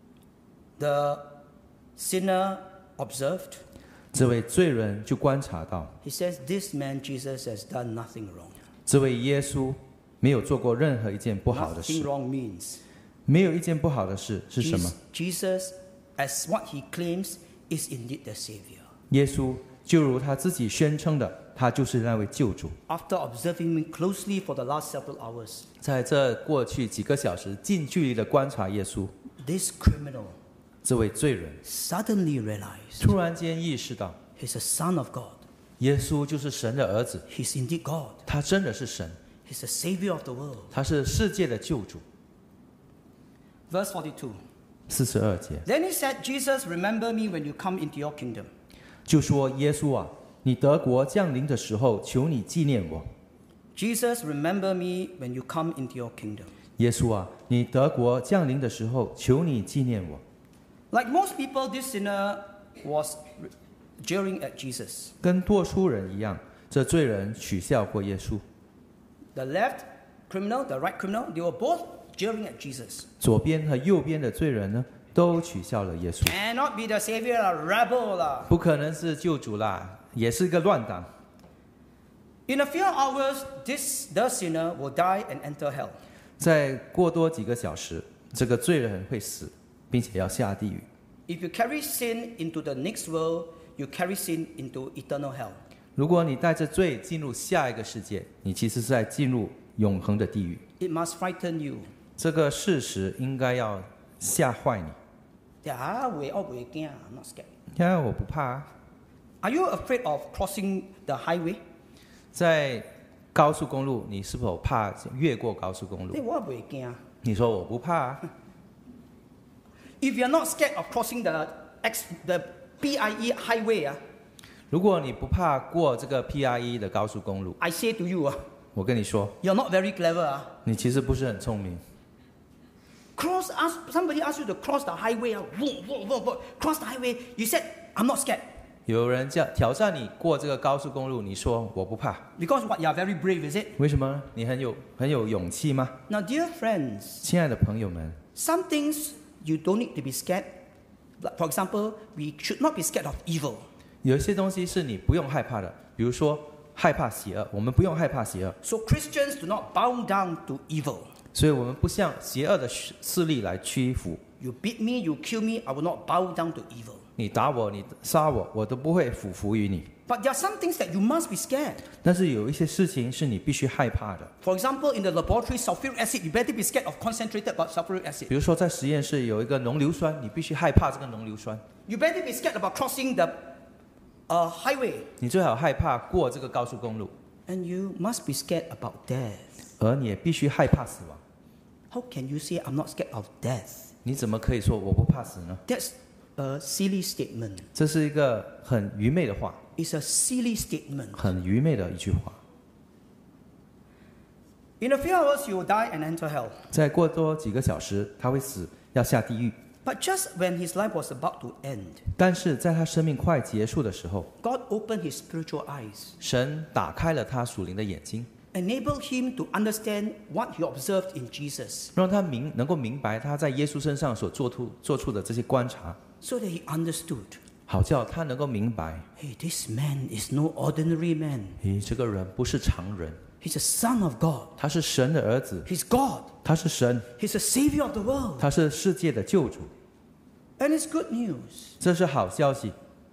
The sinner observed. 这位罪人就观察到， He says, this man, Jesus, has done nothing wrong. 这位耶稣没有做过任何一件不好的 Nothing 事。 wrong means 没有一件不好的事是什么？ Jesus, as what he claims, is indeed the Savior. 耶稣就如他自己宣称的，他就是那位救主。 After observing me closely for the last several hours, 在这过去几个小时，近距离的观察耶稣， this criminal 这位罪人 suddenly realized 突然间意识到， he's a son of God. 耶稣就是神的儿子， He's indeed God. 他真的是神， He's the Savior of the world. 他是世界的救主。 Verse 42. 42节 Then he said, Jesus, remember me when you come into your kingdom. 就说：“耶稣啊，你得国降临的时候，求你纪念我。 Jesus, remember me when you come into your kingdom. 耶稣啊，你得国降临的时候，求你纪念我。” Like most people, this sinner was jeering at Jesus. 跟多数人一样，这罪人取笑过耶稣。 The left criminal, the right criminal, they were both jeering at Jesus. 左边和右边的罪人呢，都取笑了耶稣。 Cannot be the Savior, a rebel. 不可能是救主啦，也是个乱党。 In a few hours, the sinner will die and enter hell. 再过多几个小时，这个罪人会死，并且要下地狱。 If you carry sin into the next world, you carry sin into eternal hell. 如果你带着罪进入下一个世界，你其实是在进入永恒的地狱。 It must frighten you. 这个事实应该要吓坏你。 I'm not scared. 呀，我不怕啊。 Are you afraid of crossing the highway? 在高速公路，你是否怕越过高速公路？你说我不怕啊。 If you're not scared of crossing the PIE highway, 如果你不怕过这个 PIE 的高速公路， I say to you, 我跟你说， you're not very clever. 你其实不是很聪明。 Somebody asked you to cross the highway. Cross the highway. You said, I'm not scared. 有人挑战你过这个高速公路，你说我不怕， Because what? You're very brave, is it? 为什么呢？你很有勇气吗？ Now, dear friends, 亲爱的朋友们， some things you don't need to be scared. For example, we should not be scared of evil. 有一些东西是你不用害怕的，比如说害怕邪恶，我们不用害怕邪恶， So Christians do not bow down to evil. 所以我们不向邪恶的势力来屈服。 You beat me, you kill me, I will not bow down to evil. 你打我，你杀我，我都不会俯服于你。 But there are some things that you must be scared. 但是有一些事情是你必须害怕的， For example, in the laboratory, sulfuric acid, you better be scared of concentrated sulfuric acid. 比如说在实验室有一个浓硫酸，你必须害怕这个浓硫酸， You better be scared about crossing the highway. 你最好害怕过这个高速公路， And you must be scared about death. 而你也必须害怕死亡。 How can you say I'm not scared of death? 你怎么可以说我不怕死呢？ That's a silly statement. 这是一个很愚昧的话， It's a silly statement. 很愚昧的一句话。 In a few hours, you will die and enter hell. 再过多几个小时，他会死，要下地狱。 But just when his life was about to end, 但是在他生命快结束的时候， God opened his spiritual eyes, 神打开了他属灵的眼睛， enabled him to understand what he observed in Jesus, 让他能够明白他在耶稣身上所做出的这些观察， so that he understood, 好叫他能够明白， hey, this man is no ordinary man. 这个人不是常人， He's a son of God. 他是神的儿子， He's God. 他是神， He's the savior of the world. 他是世界的救主， And it's good news. 这是好消息。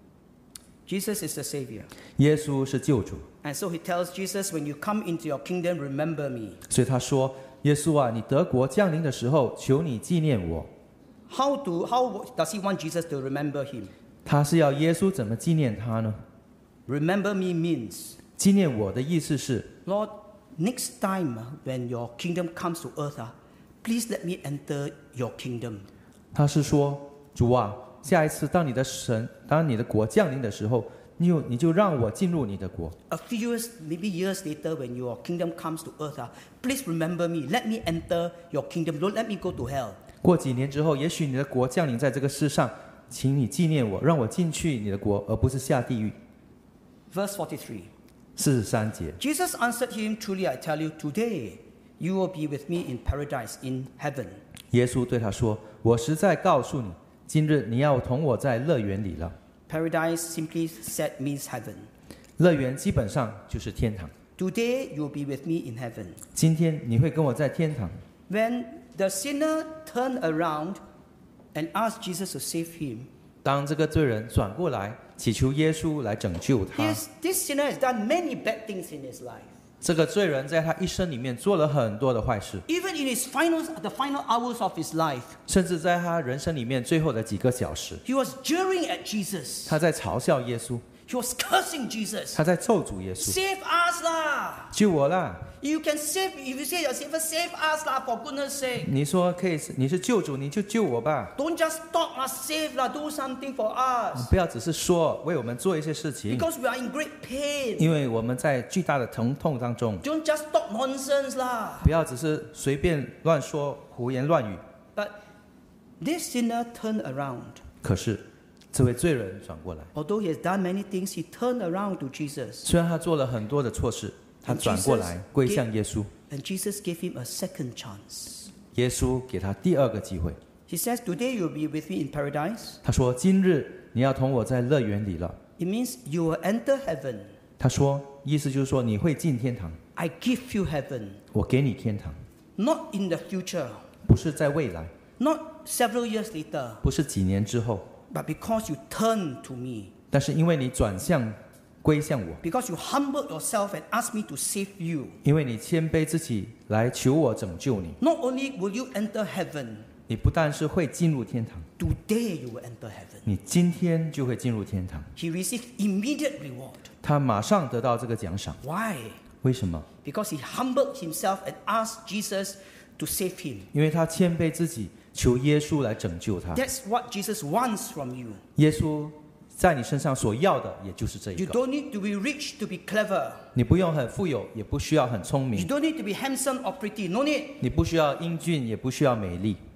Jesus is the savior. 耶稣是救主， And so he tells Jesus, when you come into your kingdom, remember me. 所以他说：“耶稣啊，你得国降临的时候，求你纪念我。” How does he want Jesus to remember him? 他是要耶稣怎么纪念他呢？ Remember me means, 纪念我的意思是， Lord, next time when your kingdom comes to earth, please let me enter your kingdom. 他是说，主啊，下一次当你的国降临的时候，你就让我进入你的国。 A few years, maybe years later, when your kingdom comes to earth, please remember me. Let me enter your kingdom. Don't let me go to hell. 过几年之后，也许你的国降临在这个世上，请你纪念我，让我进去你的国，而不是下地狱。 Verse 43. 43节， Jesus answered him, Truly I tell you, today you will be with me in paradise in heaven. 耶稣对他说：“我实在告诉你，今日你要同我在乐园里了。” Paradise simply said means heaven. 乐园基本上就是天堂。 Today you will be with me in heaven. 今天你会跟我在天堂。 When the sinner turned around and asked Jesus to save him, 当这个罪人转过来祈求耶稣来拯救他， this sinner has done many bad things in his life. 这个罪人在他一生里面做了很多的坏事， Even in the final hours of his life, 甚至在他人生里面最后的几个小时， he was jeering at Jesus. 他在嘲笑耶稣， He was cursing Jesus. 他在咒诅耶稣， Save us lah! 救我啦！ You can save, if you say you're savior, save us lah, for goodness sake. 你说可以，你是救主，你就救我吧， Don't just talk lah, save lah, do something for us. 不要只是说为我们做一些事情， Because we are in great pain. 因为我们在巨大的疼痛当中， Don't just talk nonsense lah. 不要只是随便乱说胡言乱语。 But this sinner turned around. 可是这位罪人转过来， Although he has done many things, he turned around to Jesus. 虽然他做了很多的错事，他转过来归向耶稣， And Jesus gave him a second chance. 耶稣给他第二个机会。 He says, Today you'll be with me in paradise. 他说：“今日你要同我在乐园里了。 It means you will enter heaven. ” 他说，意思就是说你会进天堂， I give you heaven. 我给你天堂， Not in the future. 不是在未来， Not several years later. 不是几年之后， But because you turn to me. 但是因为你转向归向我， Because you humbled yourself and asked me to save you. 因为你谦卑自己来求我拯救你， Not only will you enter heaven, 你不但是会进入天堂， today you will enter heaven. 你今天就会进入天堂。 He received immediate reward. 他马上得到这个奖赏， Why? 为什么？ Because he humbled himself and asked Jesus to save him. 因为他谦卑自己，求耶稣来拯救他。 That's what Jesus wants from you. 耶稣在你身上所要的，也就是这一 You 个。 don't need to be rich to be clever. 你不用很富有，也不需要很聪 You 明， don't need to be handsome or pretty. No need. 你不需要英俊，也不需要美丽。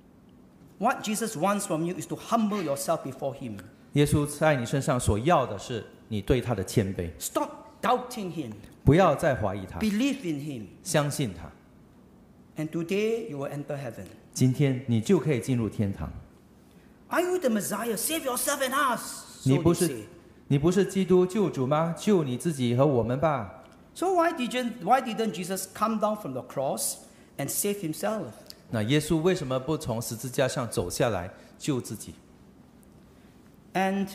What Jesus wants from you is to humble yourself before him. 耶稣在你身上所要的是你对他的谦卑， Stop doubting him. 不要再怀疑他， Believe in him. 相信他。 And today you will enter heaven. 今天你就可以进入天堂。 Are you the Messiah? Save yourself and us. 你 So 不 they 是 say. 你不是基督救主吗？救你自己和我们吧。 So why didn't Jesus come down from the cross and save himself? 那耶稣为什么不从十字架上走下来救自己？ And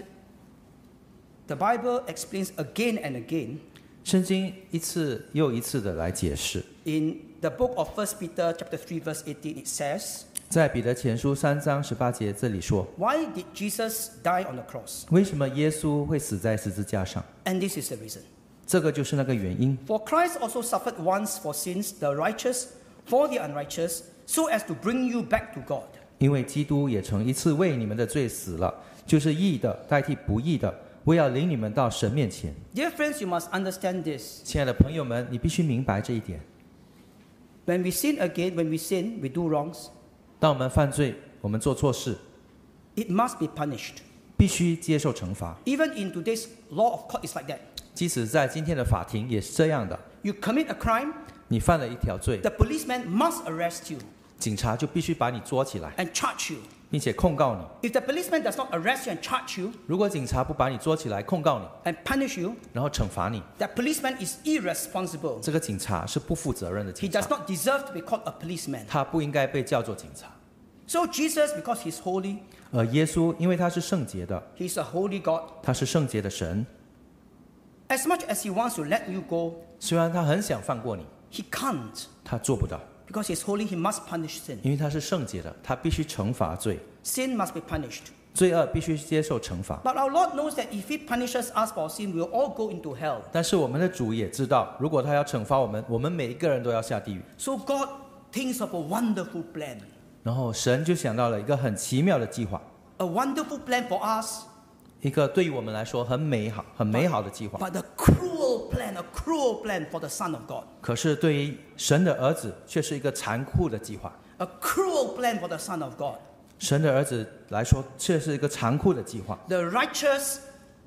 the Bible explains again and again 圣经一次又一次的来解释。 in the book of 1 Peter chapter 3 verse 18 it says, 在彼得前书3章18节这里说， why did Jesus die on the cross? 为什么耶稣会死在十字架上？ And this is the reason. 这个就是那个原因。 For Christ also suffered once for sins, the righteous for the unrighteous, so as to bring you back to God. 因为基督也曾一次为你们的罪死了，就是义的代替不义的，为要领你们到神面前。 Dear friends, you must understand this. 亲爱的朋友们，你必须明白这一点。 When we sin again, when we sin, we do wrongs, 当我们犯罪，我们做错事， it must be punished. 必须接受惩罚。 Even in today's law of court, it's like that. 即使在今天的法庭也是这样的， You commit a crime, 你犯了一条罪， the policeman must arrest you 警察就必须把你捉起来， and charge you. 并且控告你。 If the policeman does not arrest you and charge you 如果警察不把你捉起来控告你， and punish you, 然后惩罚你， that policeman is irresponsible. 这个警察是不负责任的 He 警 does 察， not deserve to be called a policeman. 他不应该被叫做警察。 So Jesus, because he's holy, 而耶稣因为他是圣洁的， he's a holy God. 他是圣洁的神， As much as he wants to let you go, 虽然他很想放过你， he can't. 他做不到， Because he's holy, he must punish sin. 因为他是圣洁的，他必须惩罚罪， Sin must be punished. 罪恶必须接受惩罚。 But our Lord knows that if he punishes us for sin, we'll all go into hell. 但是我们的主也知道，如果他要惩罚我们，我们每一个人都要下地狱。 So God thinks of a wonderful plan. 然后神就想到了一个很奇妙的计划， A wonderful plan for us, 一个对于我们来说很美好的计划。 but a cruel plan for the Son of God. 可是对于神的儿子却是一个残酷的计划。 A cruel plan for the Son of God. 神的儿子来说却是一个残酷的计划。 The righteous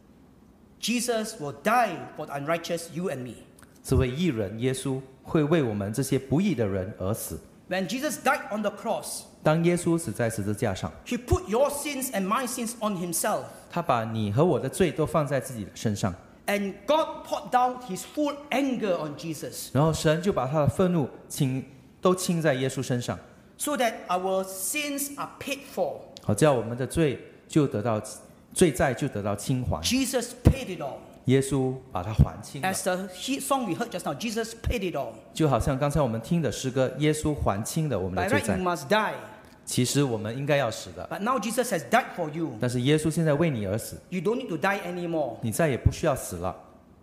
Jesus will die for the unrighteous you and me. 这位义人耶稣会为我们这些不义的人而死。 When Jesus died on the cross, 当耶稣死在十字架上， he put your sins and my sins on himself. 他把你和我的罪都放在自己的身上， And God poured down his full anger on Jesus 然后神就把他的愤怒都倾在耶稣身上， so that our sins are paid for. 好叫我们的罪债就得到清还。 Jesus paid it all. 耶稣把它还清了， As the song we heard just now, Jesus paid it all. 就好像刚才我们听的诗歌，耶稣还清了我们 By 的罪 right, 债 you。must die. 其实我们应该要死的， But now Jesus has died for you. 但是耶稣现在为你而死， You don't need to die anymore 你再也不需要死了，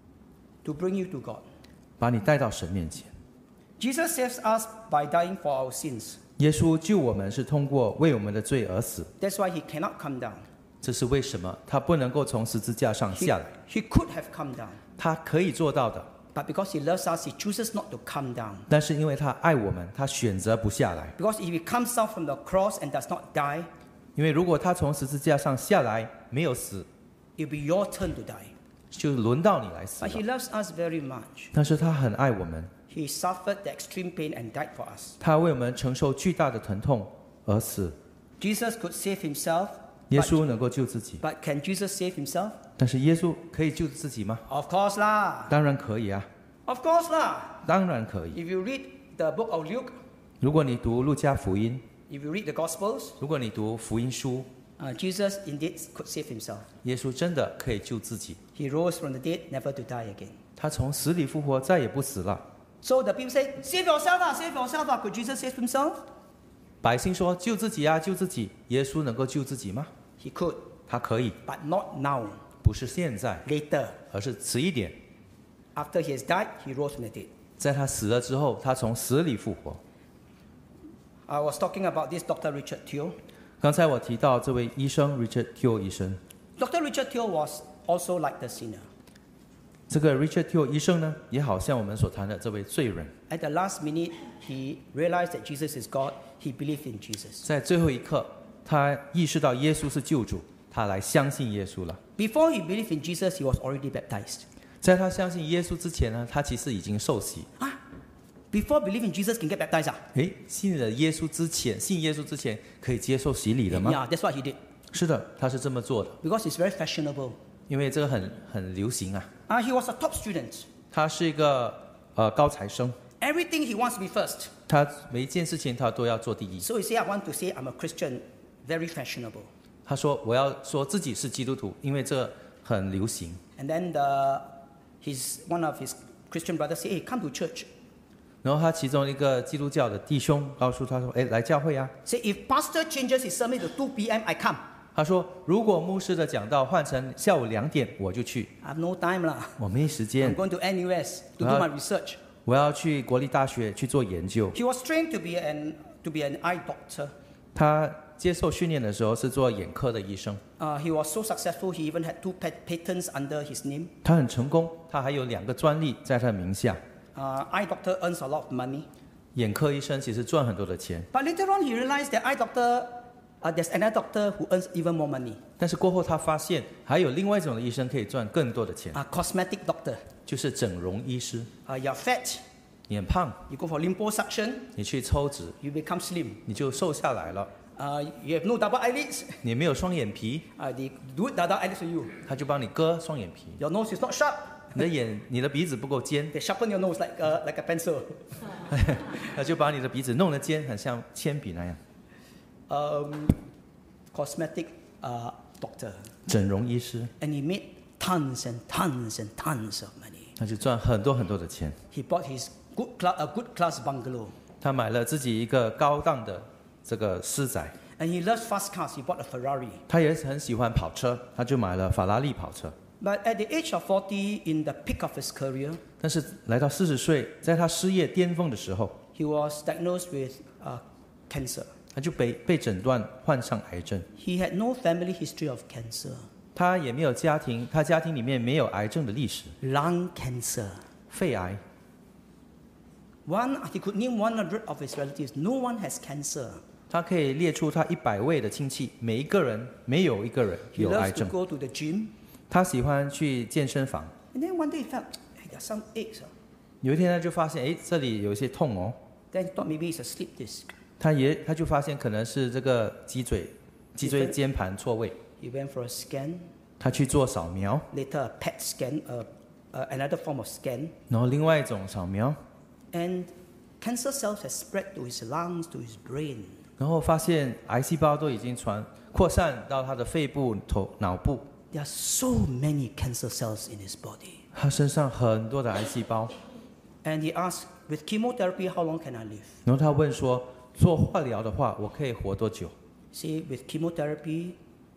to bring you to God. 把你带到神面前。 Jesus saves us by dying for our sins. 耶稣救我们是通过为我们的罪而死， That's why he cannot come down. 这是为什么？他不能够从十字架上 He, 下来， he could have come down. 他可以做到的， But because he loves us, he chooses not to come down. 但是因为他爱我们，他选择不下来。 Because if he comes down from the cross and does not die, 因为如果他从十字架上下来没有死， it'll be your turn to die. 就轮到你来死 But he 了。 loves us very much. 但是他很爱我们， He suffered the extreme pain and died for us. 他为我们承受巨大的疼痛而死。 Jesus could save himself, 耶稣能够救自己， but can Jesus save himself? 但是耶稣可以救自己吗？ Of course lah. 当然可以啊， Of course lah. 当然可以。 If you read the book of Luke, 如果你读路加福音， if you read the Gospels, 如果你读福音书， Jesus indeed could save himself. 耶稣真的可以救自己， He rose from the dead, never to die again. 他从死里复活，再也不死了。 So the people say, save yourself lah, save yourself lah. Could Jesus save himself? 百姓说救自己啊，救自己。耶稣能够救自己吗？ He could, 他可以， but not now. 不是现在， Later, 而是迟一点。 after he has died, he rose from the dead. 在他死了之后，他从死里复活。 I was talking about this Dr. Richard Teo. 刚才我提到这位医生 Richard Teo 医生， Dr. Richard Teo was also like the sinner. 这个 Richard Teo 医生呢，也好像我们所谈的这位罪人， At the last minute, he realized that Jesus is God. He believed in Jesus. 在最后一刻，他意识到耶稣是救主，他来相信耶稣了。 Before he believed in Jesus, he was already baptized. 在他相信耶稣之前呢，他其实已经受洗。 Before believing in Jesus, can get baptized? 诶，信耶稣之前可以接受洗礼的吗？ Yeah, that's what he did. 是的，他是这么做的， Because it's very fashionable. 因为这个很流行啊。 He was a top student. 他是一个高材生， Everything he wants to be first. 他每一件事情他都要做第一。 So he said, I want to say I'm a Christian. Very fashionable. 他说我要说自己是基督徒，因为这很流行。 And then one of his Christian brothers said, hey, come to church. 然后他其中一个基督教的弟兄告诉他说：“哎，来教会啊。 Say, if pastor changes his sermon to 2 p.m., I come. ” 他说：“如果牧师的讲道换成下午2点，我就去。 I have no time lah. 我没时 I'm 间， going to NUS to do my research. 我要去国立大学去做研究。 He was trained to be an eye doctor. ” 他接受训练的时候是做眼科的医生， He was so successful, he even had 2 patents under his name. 他很成功，他还有2个专利在他的名下。 Eye doctor earns a lot of money. 眼科医生其实赚很多的钱， But later on, he realized that eye doctor, there's another doctor who earns even more money. 但是过后他发现还有另外一种的医生可以赚更多的钱， Cosmetic doctor. 就是整容医师。 You're fat, 你很胖， you go for liposuction, 你去抽脂， you become slim. 你就瘦下来了。 You have no double eyelids. 你没有双眼皮， They do double eyelids for you. 他就帮你割双眼皮。 Your nose is not sharp. 你的鼻子不够尖， They sharpen your nose like a pencil. 他就把你的鼻子弄得尖，很像铅笔那样。 Cosmetic doctor. 整容医师， And he made tons and tons and tons of money. 他就赚很多很多的钱。 He bought his a good class bungalow. 他买了自己一个高档的这个私宅， And he loves fast cars. He bought a Ferrari. 他也很喜欢跑车，他就买了法拉利跑车。 But at the age of 40, in the peak of his career, 但是来到40岁，在他事业巅峰的时候， he was diagnosed with cancer. 他就被诊断患上癌症。 He had no family history of cancer. 他也没有家庭，他家庭里面没有癌症的历史， Lung cancer. 肺癌。 He could name 100 of his relatives. No one has cancer. 他可以列出他100位的亲戚，每一个人没有一个人 He 有癌 loves to 症。 go to the gym. 他喜欢去健身房。 And then one day he felt, hey, there are some aches. 有一天他就发现，哎，这里有一些痛哦。 Then he thought maybe it's a slip disc. 他就发现可能是这个脊椎间盘错位。 He went for a scan. 他去做扫描， Later a PET scan, another form of scan. 然后另外一种扫描， And cancer cells have spread to his lungs, to his brain. 然后发现癌细胞都已经扩散到他的肺部、脑部。 There are so many cancer cells in his body. 他身上很多的癌细胞。 And he asked, with chemotherapy, how long can I live? 然后他问说，做化疗的话，我可以活多久？ Say, with chemotherapy,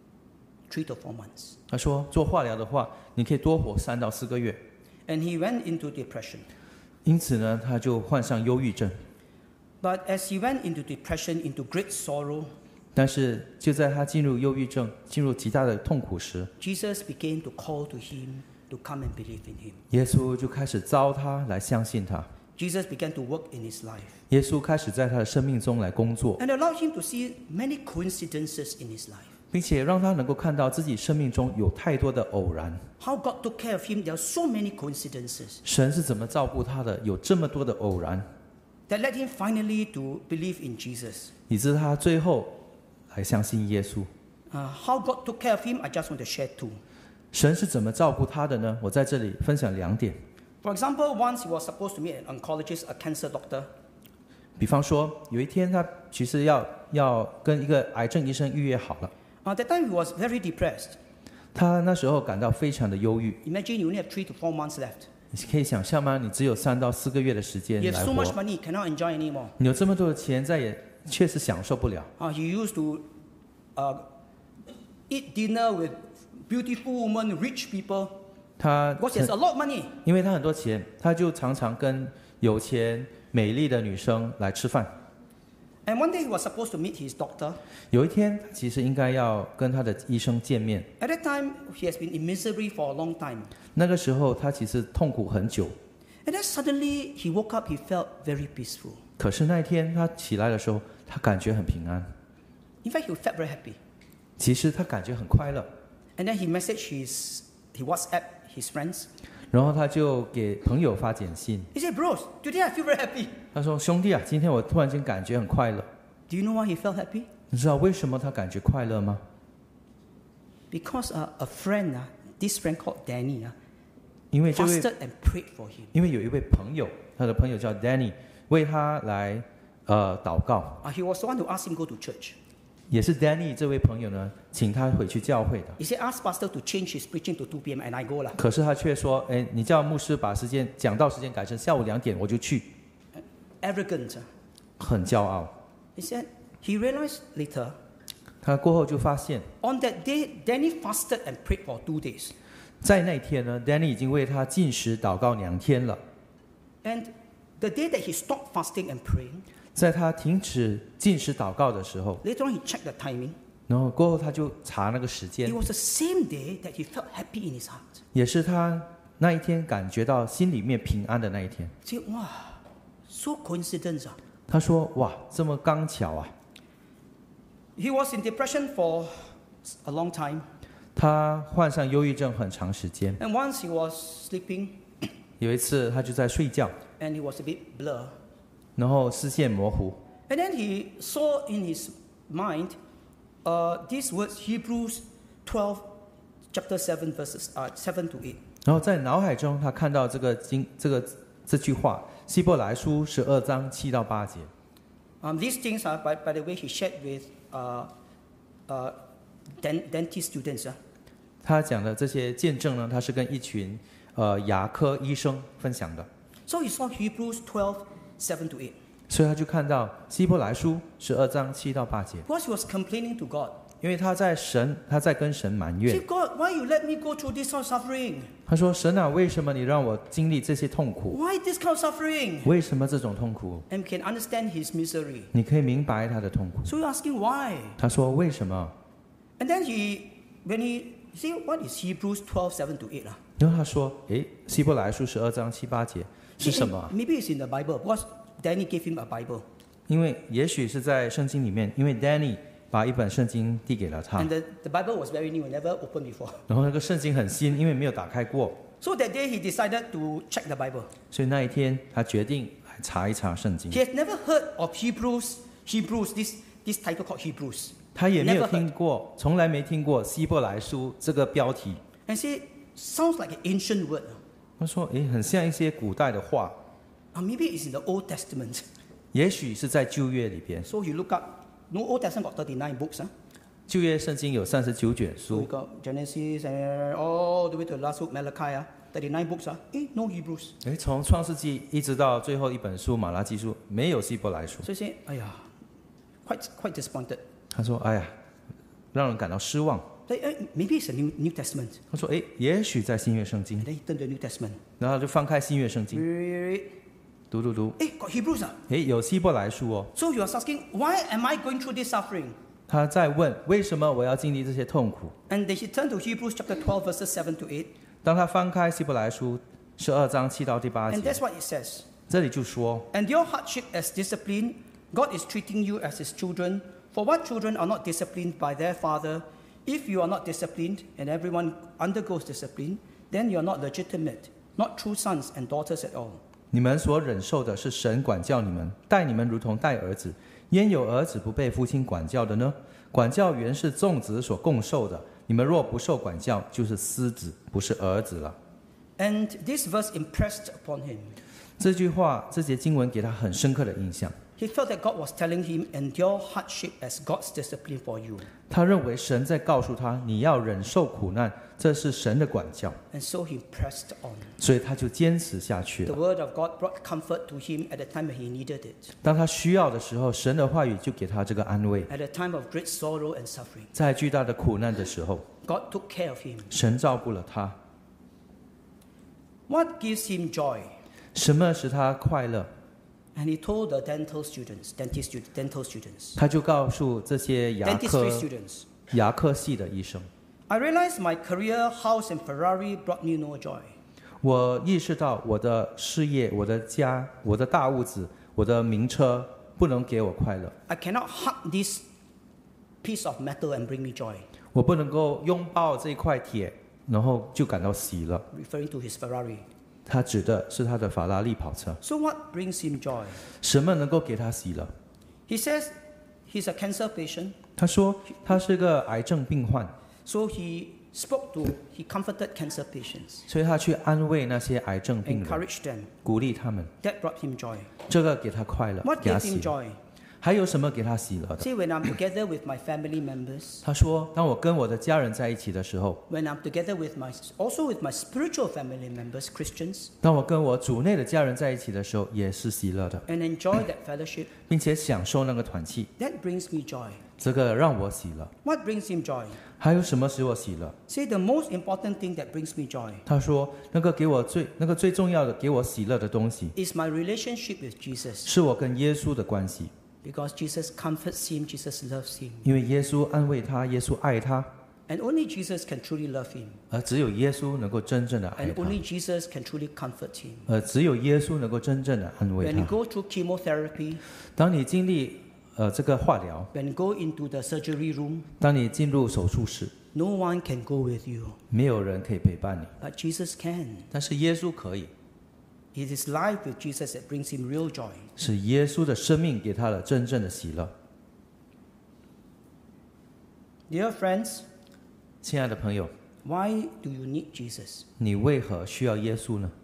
3 to 4 months. 他说，做化疗的话，你可以多活3到4个月。 And he went into depression. 因此呢，他就患上忧郁症。 But as he went into depression, into great sorrow, 但是就在他进入忧郁症、进入极大的痛苦时， Jesus began to call to him to come and believe in him. 耶稣就开始召他来相信他。 Jesus began to work in his life 耶稣开始在他的生命中来工作， and allowed him to see many coincidences in his life. 并且让他能够看到自己生命中有太多的偶然。 How God took care of him, there are so many coincidences 神是怎么照顾他的？有这么多的偶然， that led him finally to believe in Jesus. 以致他最后来相信耶稣。 How God took care of him, I just want to share 2. 神是怎么照顾他的呢？我在这里分享2点。 For example, once he was supposed to meet an oncologist, a cancer doctor. 比方说，有一天他其实要跟一个癌症医生预约好了， That time he was very depressed. 他那时候感到非常的忧郁。 Imagine you only have 3 to 4 months left. 你可以想象吗？你只有3到4个月的时间 You 来 have so much 活， money, you cannot enjoy anymore. 你有这么多的钱，再也确实享受不了。 He used to eat dinner with beautiful women, rich people, 他 because he has a lot of money. 因为他很多钱，他就常常跟有钱美丽的女生来吃饭。 And one day he was supposed to meet his doctor. 有一天，他其实应该要跟他的医生见面。 At that time, he has been in misery for a long time. 那个时候，他其实痛苦很久。 And then suddenly he woke up, he felt very peaceful. 可是那一天他起来的时候，他感觉很平安。 In fact, he felt very happy. 其实他感觉很快乐。 And then he messaged he WhatsApp his friends. 然后他就给朋友发简信， He said, bros, today I feel very happy. 他说：“兄弟啊，今天我突然间感觉很快乐。 Do you know why he felt happy? 你知道为什么他感觉快乐吗？ Because a friend, this friend called Danny, 因为这位， fasted and prayed for him. 因为有一位朋友，他的朋友叫 Danny， 为他来祷告。 He was the one who asked him go to church. 也是 Danny 这位朋友呢，请他回去教会的。 He said, ask pastor to change his preaching to 2 p.m. and I go lah. 可是他却说：“哎，你叫牧师把讲道时间改成下午2点，我就去。 Arrogant. ” 很骄傲。 He said, he realized later, 他过后就发现， on that day, Danny fasted and prayed for 2 days. 在那天呢 ，Danny 已经为他禁食祷告2天了。 And the day that he stopped fasting and praying, 在他停止禁食祷告的时候， later on he checked the timing. 然后过后他就查那个时 It 间， was the same day that he felt happy in his heart. 也是他那一天感觉到心里面平安的那一天。 He said, wow, so coincidence. 他说：“哇，这么刚巧啊！” He was in depression for a long time. 他患上忧郁症很长时间。 And once he was sleeping 有一次他就在睡觉， and he was a bit blur. 然后视线模糊， And then he saw in his mind these words, Hebrews 12, chapter 7, verses 7 to 8. 然后在脑海中，他看到这句话，希伯来书12章7到8节。 These things are, by the way, he shared with dentist students. 他讲的这些见证呢，他是跟一群牙科医生分享的。 So he saw Hebrews 12, 7 to 8. 所以他就看到希伯来书12章7到8节， Because he was complaining to God. 因为他在跟神埋 Say, 怨， God, why you let me go through this kind of suffering? 他说：“神啊，为什么你让我经历这些痛苦？ Why this kind of suffering? 为什么这种痛苦？ And we can understand his misery. 你可以明白他的痛苦。 So you're asking why? ” 他说：“为什么 And then when he say, what is Hebrews 12, 7 to 8? 然后他说：“诶，希伯来书12章7、8节是什么？ Maybe it's in the Bible because Danny gave him a Bible. 因为也许是在圣经里面，因为 Danny 把一本圣经递给了他， And the Bible was very new, never opened before. 然后那个圣经很新，因为没有打开过， So that day he decided to check the Bible. 所以那一天他决定来查一查圣经。 He has never heard of Hebrews, this title called Hebrews. 他也没有 Never heard. 听过，从来没听过希伯来书这个标题。 And say, sounds like an ancient word. 他说：“诶，很像一些古代的话， Or maybe it's in the Old Testament. 也许是在旧约里边。 So he looked up. No, Old Testament got 39 books. 旧约圣经有39卷 So we 书， got Genesis and all the way to the last book, Malachi. 39 books. No Hebrews. 诶，从创世纪一直到最后一本书马拉基书，没有希伯来书。 So he said, quite disappointed. 他说：哎呀，让人感到失望。 Maybe it's a New Testament. 他说：诶，也许在新约圣经 And，then he turned to the New Testament. 然后就翻开新约圣经， Read. 读。 Got Hebrews. 诶，有希伯来书哦。 So he was asking, why am I going through this suffering? 他在问为什么我要经历这些痛苦。 And then he turned to Hebrews chapter 12, verses 7 to 8. 当他翻开希伯来书12章7到第8 And 节， that's what it says. 这里就说： And your hardship as discipline, God is treating you as his children. For what children are not disciplined by their father? If you are not disciplined, and everyone undergoes discipline, then you are not legitimate, not true sons and daughters at all. 你们所忍受的是神管教你们，待你们如同待儿子。焉有儿子不被父亲管教的呢？管教原是众子所共受的。你们若不受管教，就是私子，不是儿子了。 And this verse impressed upon him. 这句话，这节经文给他很深刻的印象。 He felt that God was telling him, endure hardship as God's discipline for you. 他认为神在告诉他，你要忍受苦难，这是神的管教， And so he pressed on. 所以他就坚持下去 The 了。 word of God brought comfort to him at the time when he needed it. 当他需要的时候，神的话语就给他这个安慰。 At a time of great sorrow and suffering, 在巨大的苦难的时候， God took care of him. 神照顾了他。 What gives him joy? 什么使他快乐？ And he told the dental students. 他就告诉这些 Dentistry students. 牙科系的医生， I realized my career, house, and Ferrari brought me no joy. 我意识到我的事业、我的家、我的大屋子、我的名车不能给我快乐， I cannot hug this piece of metal and bring me joy. 我不能够拥抱这一块铁，然后就感到喜乐。 Referring to his Ferrari. 他指的是他的法拉利跑车。 So what brings him joy? 什么能够给他喜乐？ He says he's a cancer patient. 他说他是个癌症病患， So he comforted cancer patients, 所以他去安慰那些癌症病人， encouraged them. 鼓励他们。 That brought him joy. 这个给他快乐， What 给他 gave 喜 him 乐。 joy? 还有什么给他喜乐的？ See, when I'm together with my family members, 他说，当我跟我的家人在一起的时候， when I'm together also with my spiritual family members, Christians, 当我跟我主内的家人在一起的时候，也是喜乐的， and enjoy that fellowship, 并且享受那个团契， that brings me joy. 这个让我喜乐。 What brings him joy? 还有什么使我喜乐？ See, the most important thing that brings me joy 他说，那个最重要的给我喜乐的东西， is my relationship with Jesus. 是我跟耶稣的关系， Because Jesus comforts him, Jesus loves him. 因为耶稣安慰他，耶稣爱他， And only Jesus can truly love him. 而只有耶稣能够真正的爱 And 他， only Jesus can truly comfort him. 而只有耶稣能够真正的安慰 When you 他。 go through chemotherapy, 当你经历这个化疗， when you go into the surgery room, 当你进入手术室， no one can go with you. 没有人可以陪伴你， But Jesus can. 但是耶稣可以。 It is life with Jesus that brings him real joy. 是耶稣的生命给他了真正的喜乐。 Dear friends, 亲爱的朋友， why do you need Jesus? 你为何需要耶稣呢？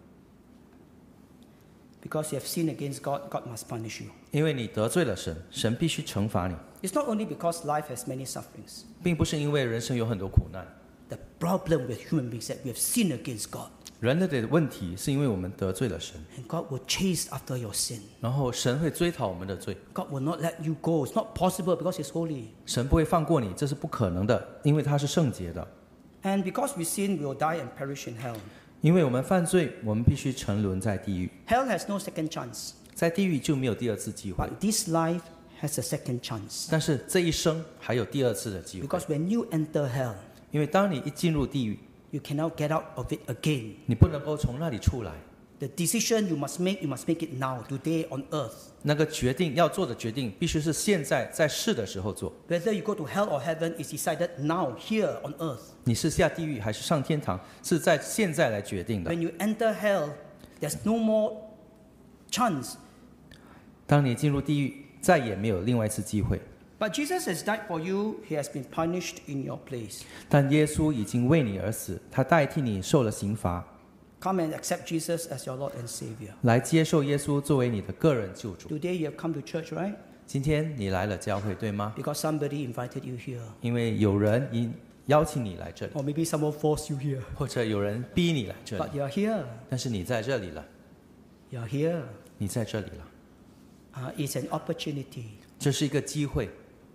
Because you have sinned against God, God must punish you. 因为你得罪了神，神必须惩罚你， It's not only because life has many sufferings. 并不是因为人生有很多苦难。 The problem with human beings is that we have sinned against God. 人类的问题是因为我们得罪了神， And God will chase after your sin. 然后神会追讨我们的罪， God will not let you go. It's not possible because He's holy. 神不会放过你，这是不可能的，因为他是圣洁的。 And because we sin, we will die and perish in hell. 因为我们犯罪，我们必须沉沦在地狱， Hell has no second chance. 在地狱就没有第二次机会。 But this life has a second chance. 但是这一生还有第二次的机会， Because when you enter hell, 因为当你一进入地狱， you cannot get out of it again. 你不能够从那里出来。 The decision you must make it now, today on earth. 那个决定要做的决定，必须是现在在世的时候做。 Whether you go to hell or heaven is decided now, here on earth. 你是下地狱还是上天堂，是在现在来决定的。 When you enter hell, there's no more chance. 当你进入地狱，再也没有另外一次机会。 But Jesus has died for you. He has been punished in your place. 但耶稣已经为你而死，他代替你受了刑罚， Come and accept Jesus as your Lord and Savior. 来接受耶稣作为你的个人救主。 Today you have come to church, right? 今天你来了教会，对吗？ Because somebody invited you here. 因为有人邀请你来这里， Or maybe someone forced you here. 或者有人逼你来这里 But，you're here. 但是你在这里了， You're here. 你在这里了， It's an opportunity. 这是一个机会，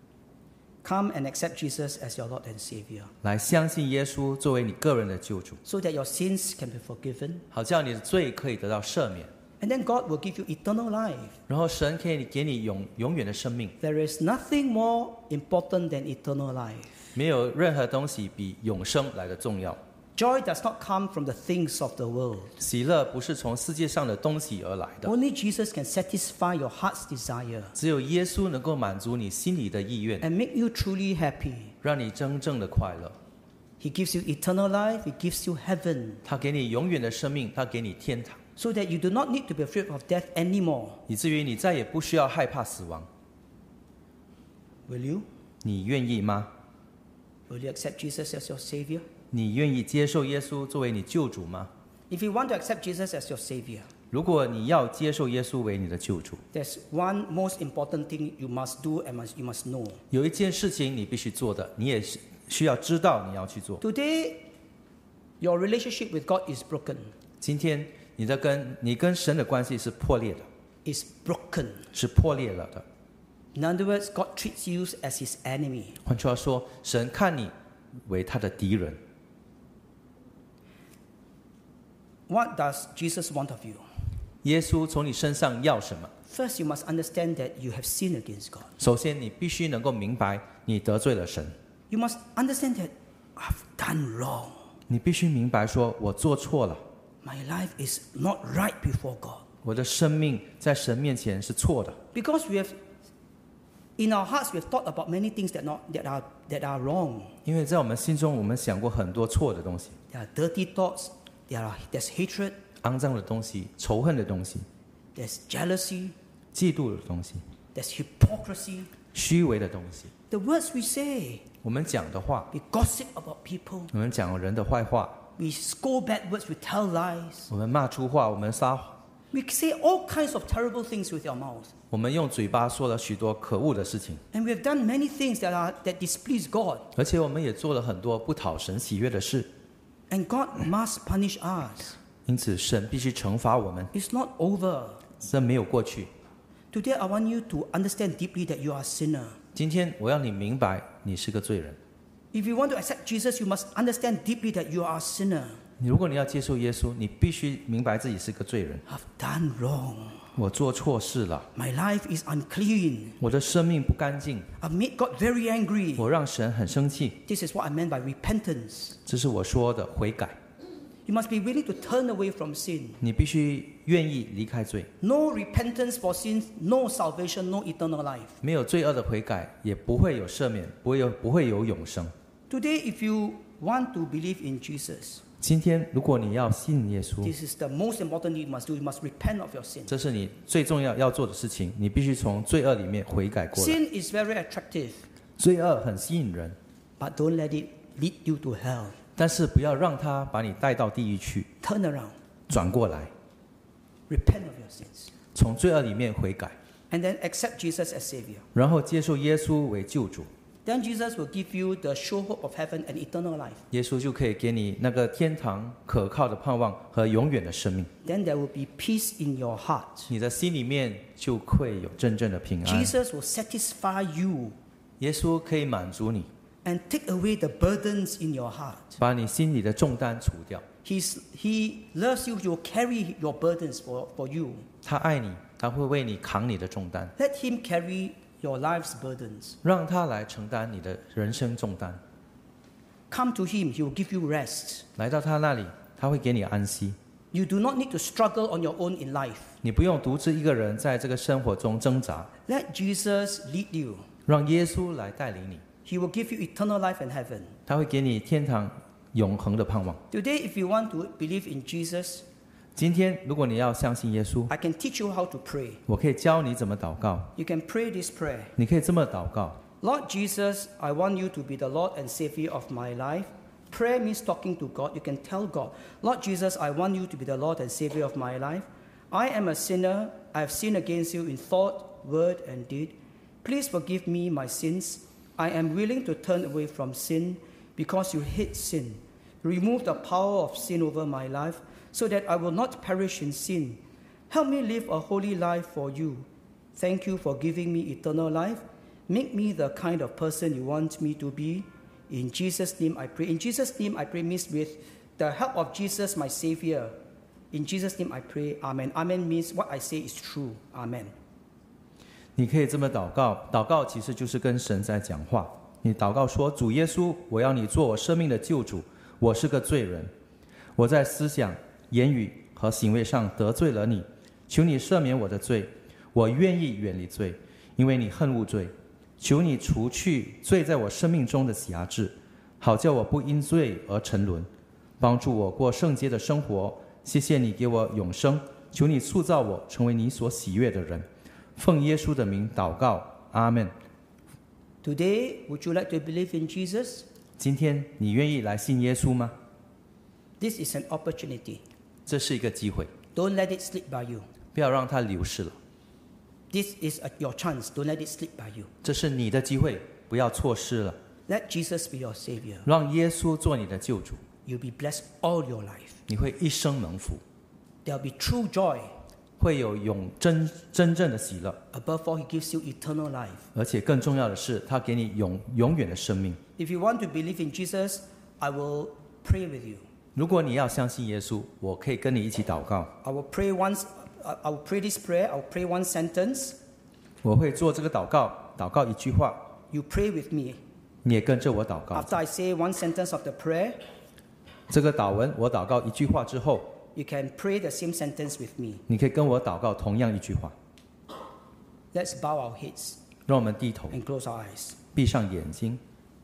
Come and accept Jesus as your Lord and Savior. 来相信耶稣作为你个人的救主， So that your sins can be forgiven. 好叫你的罪可以得到赦免， And then God will give you eternal life. 然后神可以给你永远的生命。 There is nothing more important than eternal life. 没有任何东西比永生来的重要。 Joy does not come from the things of the world. 喜乐不是从世界上的东西而来的， Only Jesus can satisfy your heart's desire 只有耶稣能够满足你心里的意愿， and make you truly happy. 让你真正的快乐。 He gives you eternal life. He gives you heaven. 他给你永远的生命，他给你天堂， So that you do not need to be afraid of death anymore. 以至于你再也不需要害怕死亡。 Will you? 你愿意吗？ Will you accept Jesus as your Savior? 你愿意接受耶稣作为你救主吗？ If you want to accept Jesus as your Savior, 如果你要接受耶稣为你的救主， there's one most important thing you must do and you must know. 有一件事情你必须做的，你也需要知道你要去做。 Today, your relationship with God is broken. 今天你跟神的关系是破裂的， It's broken. 是破裂了的。 In other words, God treats you as His enemy. 换句话说，神看你为他的敌人。 What does Jesus want of you? 耶稣从你身上要什么？ First, you must understand that you have sinned against God. 首先，你必须能够明白你得罪了神。 You must understand that I've done wrong. 你必须明白说，我做错了， My life is not right before God. 我的生命在神面前是错的。 Because in our hearts, we have thought about many things that are wrong. 因为在我们心中，我们想过很多错的东西， There are dirty thoughts. There's hatred. 肮脏的东西、仇恨的东西、 There's jealousy. 嫉妒的东西、 There's hypocrisy. 虚伪的东西。 The words we say. 我们讲的话， We gossip about people. 我们讲人的坏话， We scold bad words. We tell lies. 我们骂粗话，我们撒谎， We say all kinds of terrible things with our mouth. 我们用嘴巴说了许多可恶的事情， And we have done many things that displease God. 而且我们也做了很多不讨神喜悦的事。 And God must punish us. 因此，神必须惩罚我们， It's not over. 这没有过去。 Today, I want you to understand deeply that you are a sinner. 今天我要你明白，你是个罪人。 If you want to accept Jesus, you must understand deeply that you are a sinner. 如果你要接受耶稣，你必须明白自己是个罪人。 I've done wrong. 我做错事了， My life is unclean. 我的生命不干净， I've made God very angry. 我让神很生气。 This is what I meant by repentance. 这是我说的悔改。 You must be willing to turn away from sin. 你必须愿意离开罪。 No repentance for sins, no salvation, no eternal life. 没有罪恶的悔改，也不会有赦免，不会有永生。 Today, if you want to believe in Jesus, 今天，如果你要信耶稣， this is the most important thing you must do. You must repent of your sin. 这是你最重要做的事情。你必须从罪恶里面悔改过来。 Sin is very attractive. 罪恶很吸引人， but don't let it lead you to hell. 但是不要让它把你带到地狱去， Turn around, 转过来， repent of your sins, 从罪恶里面悔改， and then accept Jesus as Savior. 然后接受耶稣为救主， Then Jesus will give you the sure hope of heaven and eternal life. 耶稣就可以给你那个天堂可靠的盼望和永远的生命。 Then there will be peace in your heart. 你的心里面就会有真正的平安。 Jesus will satisfy you 耶稣可以满足你， and take away the burdens in your heart. 把你心里的重担除掉。 He loves you, he will carry your burdens for you. 他爱你，他会为你扛你的重担， Let him carry your life's burdens. 让他来承担你的人生重担。 Come to him, he will give you rest. 来到他那里，他会给你安息。 You do not need to struggle on your own in life. 你不用独自一个人在这个生活中挣扎， Let Jesus lead you. 让耶稣来带领你， He will give you eternal life and heaven. 他会给你天堂永恒的盼望。 Today, if you want to believe in Jesus, 今天，如果你要相信耶稣， I can teach you how to pray. 我可以教你怎么祷告。 You can pray this prayer. 你可以这么祷告： Lord Jesus, I want you to be the Lord and Savior of my life. Prayer means talking to God. You can tell God, Lord Jesus, I want you to be the Lord and Savior of my life. I am a sinner. I have sinned against you in thought, word, and deed. Please forgive me my sins. I am willing to turn away from sin because you hate sin. Remove the power of sin over my life so that I will not perish in sin. Help me live a holy life for you. Thank you for giving me eternal life. Make me the kind of person you want me to be. In Jesus' name I pray. In Jesus' name I pray means with the help of Jesus, my Savior. In Jesus' name I pray. Amen. Amen means what I say is true. Amen. 你可以这么祷告，祷告其实就是跟神在讲话。你祷告说：“主耶稣，我要你做我生命的救主。我是个罪人，我在思想、言语和行为上得罪了你，求你赦免我的罪。我愿意远离罪，因为你恨恶罪。求你除去罪在我生命中的辖制，好叫我不因罪而沉沦，帮助我过圣洁的生活。谢谢你给我永生，求你塑造我成为你所喜悦的人。奉耶稣的名祷告，阿们。 Today, would you like to believe in Jesus? 今天你愿意来信耶稣吗？ This is an opportunity. 这是一个机会， Don't let it slip by you. 不要让它流逝了。 This is your chance. Don't let it slip by you. 这是你的机会，不要错失了。 Let Jesus be your Savior. 让耶稣做你的救主， You'll be blessed all your life. 你会一生蒙福， There'll be true joy. 会有真正的喜乐， Above all, He gives you eternal life. 而且更重要的是，他给你永远的生命。 If you want to believe in Jesus, I will pray with you. 如果你要相信耶稣，我可以跟你一起祷告。 I will pray this prayer. I will pray one sentence. 我会做这个祷告，祷告一句话， You pray with me. 你也跟着我祷告。 After I say one sentence of the prayer, 这个祷文我祷告一句话之后， you can pray the same sentence with me. 你可以跟我祷告同样一句话。 Let's bow our heads 让我们低头， and close our eyes. 闭上眼睛。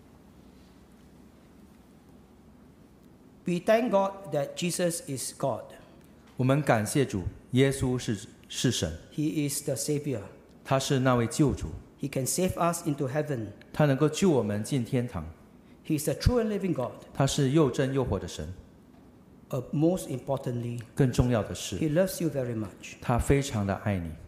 We thank God that Jesus is God. 我们感谢主，耶稣是神， He is the Savior. 他是那位救主， He can save us into heaven. 他能够救我们进天堂。 He is the true and living God. 他是又真又活的神。 Most importantly, 更重要的是， He loves you very much. 他非常的爱你。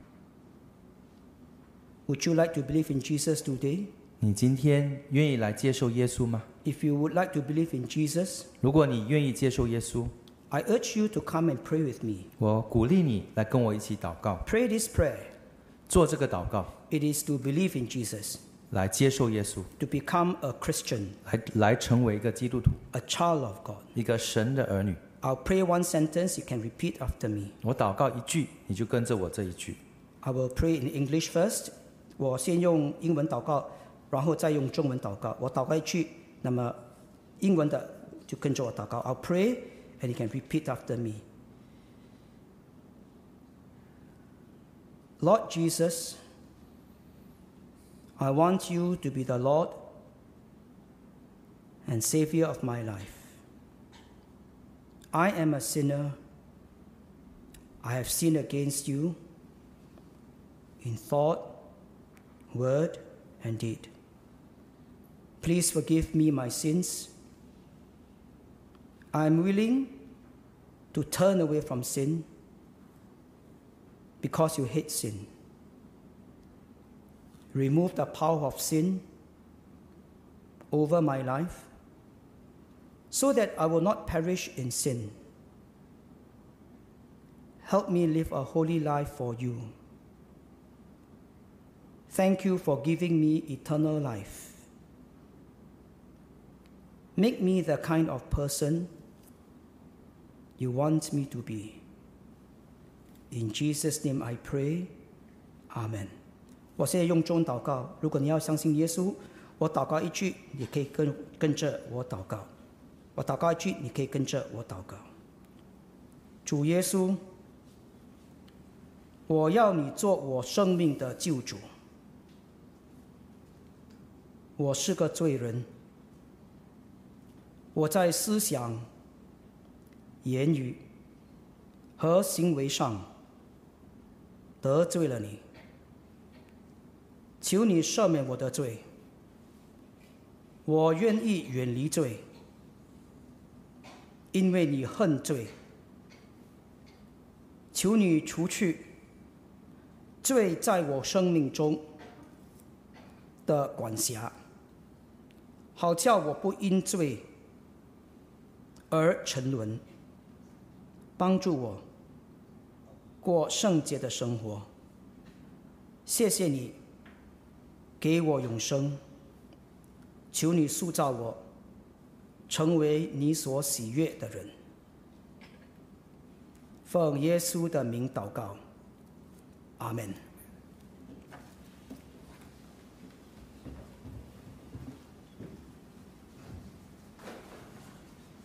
Would you like to believe in Jesus today? 你今天愿意来接受耶稣吗？ If you would like to believe in Jesus, 如果你愿意接受耶稣， I urge you to come and pray with me. 我鼓励你来跟我一起祷告， Pray this prayer. 做这个祷告， It is to believe in Jesus, 来接受耶稣， to become a Christian, 来成为一个基督徒， a child of God. 一个神的儿女。 I'll pray one sentence, you can repeat after me. 我祷告一句，你就跟着我这一句。 I will pray in English first. 我先用英文祷告，然后再用中文祷告。我祷告一句，那么英文的就跟着我祷告。I'll pray and you can repeat after me. Lord Jesus, I want you to be the Lord and Savior of my life. I am a sinner. I have sinned against you in thought, word, and deed. Please forgive me my sins. I am willing to turn away from sin because you hate sin. Remove the power of sin over my life so that I will not perish in sin. Help me live a holy life for you. Thank you for giving me eternal life. Make me the kind of person you want me to be. In Jesus' name I pray. Amen. 我现在用中文祷告，如果你要相信耶稣，我祷告一句，你可以跟着我祷告。我祷告一句，你可以跟着我祷告。主耶稣，我要你做我生命的救主。我是个罪人，我在思想、言语和行为上得罪了你，求你赦免我的罪，我愿意远离罪，因为你恨罪，求你除去罪在我生命中的管辖，好叫我不因罪而沉沦，帮助我过圣洁的生活。谢谢你给我永生，求你塑造我成为你所喜悦的人。奉耶稣的名祷告，阿们。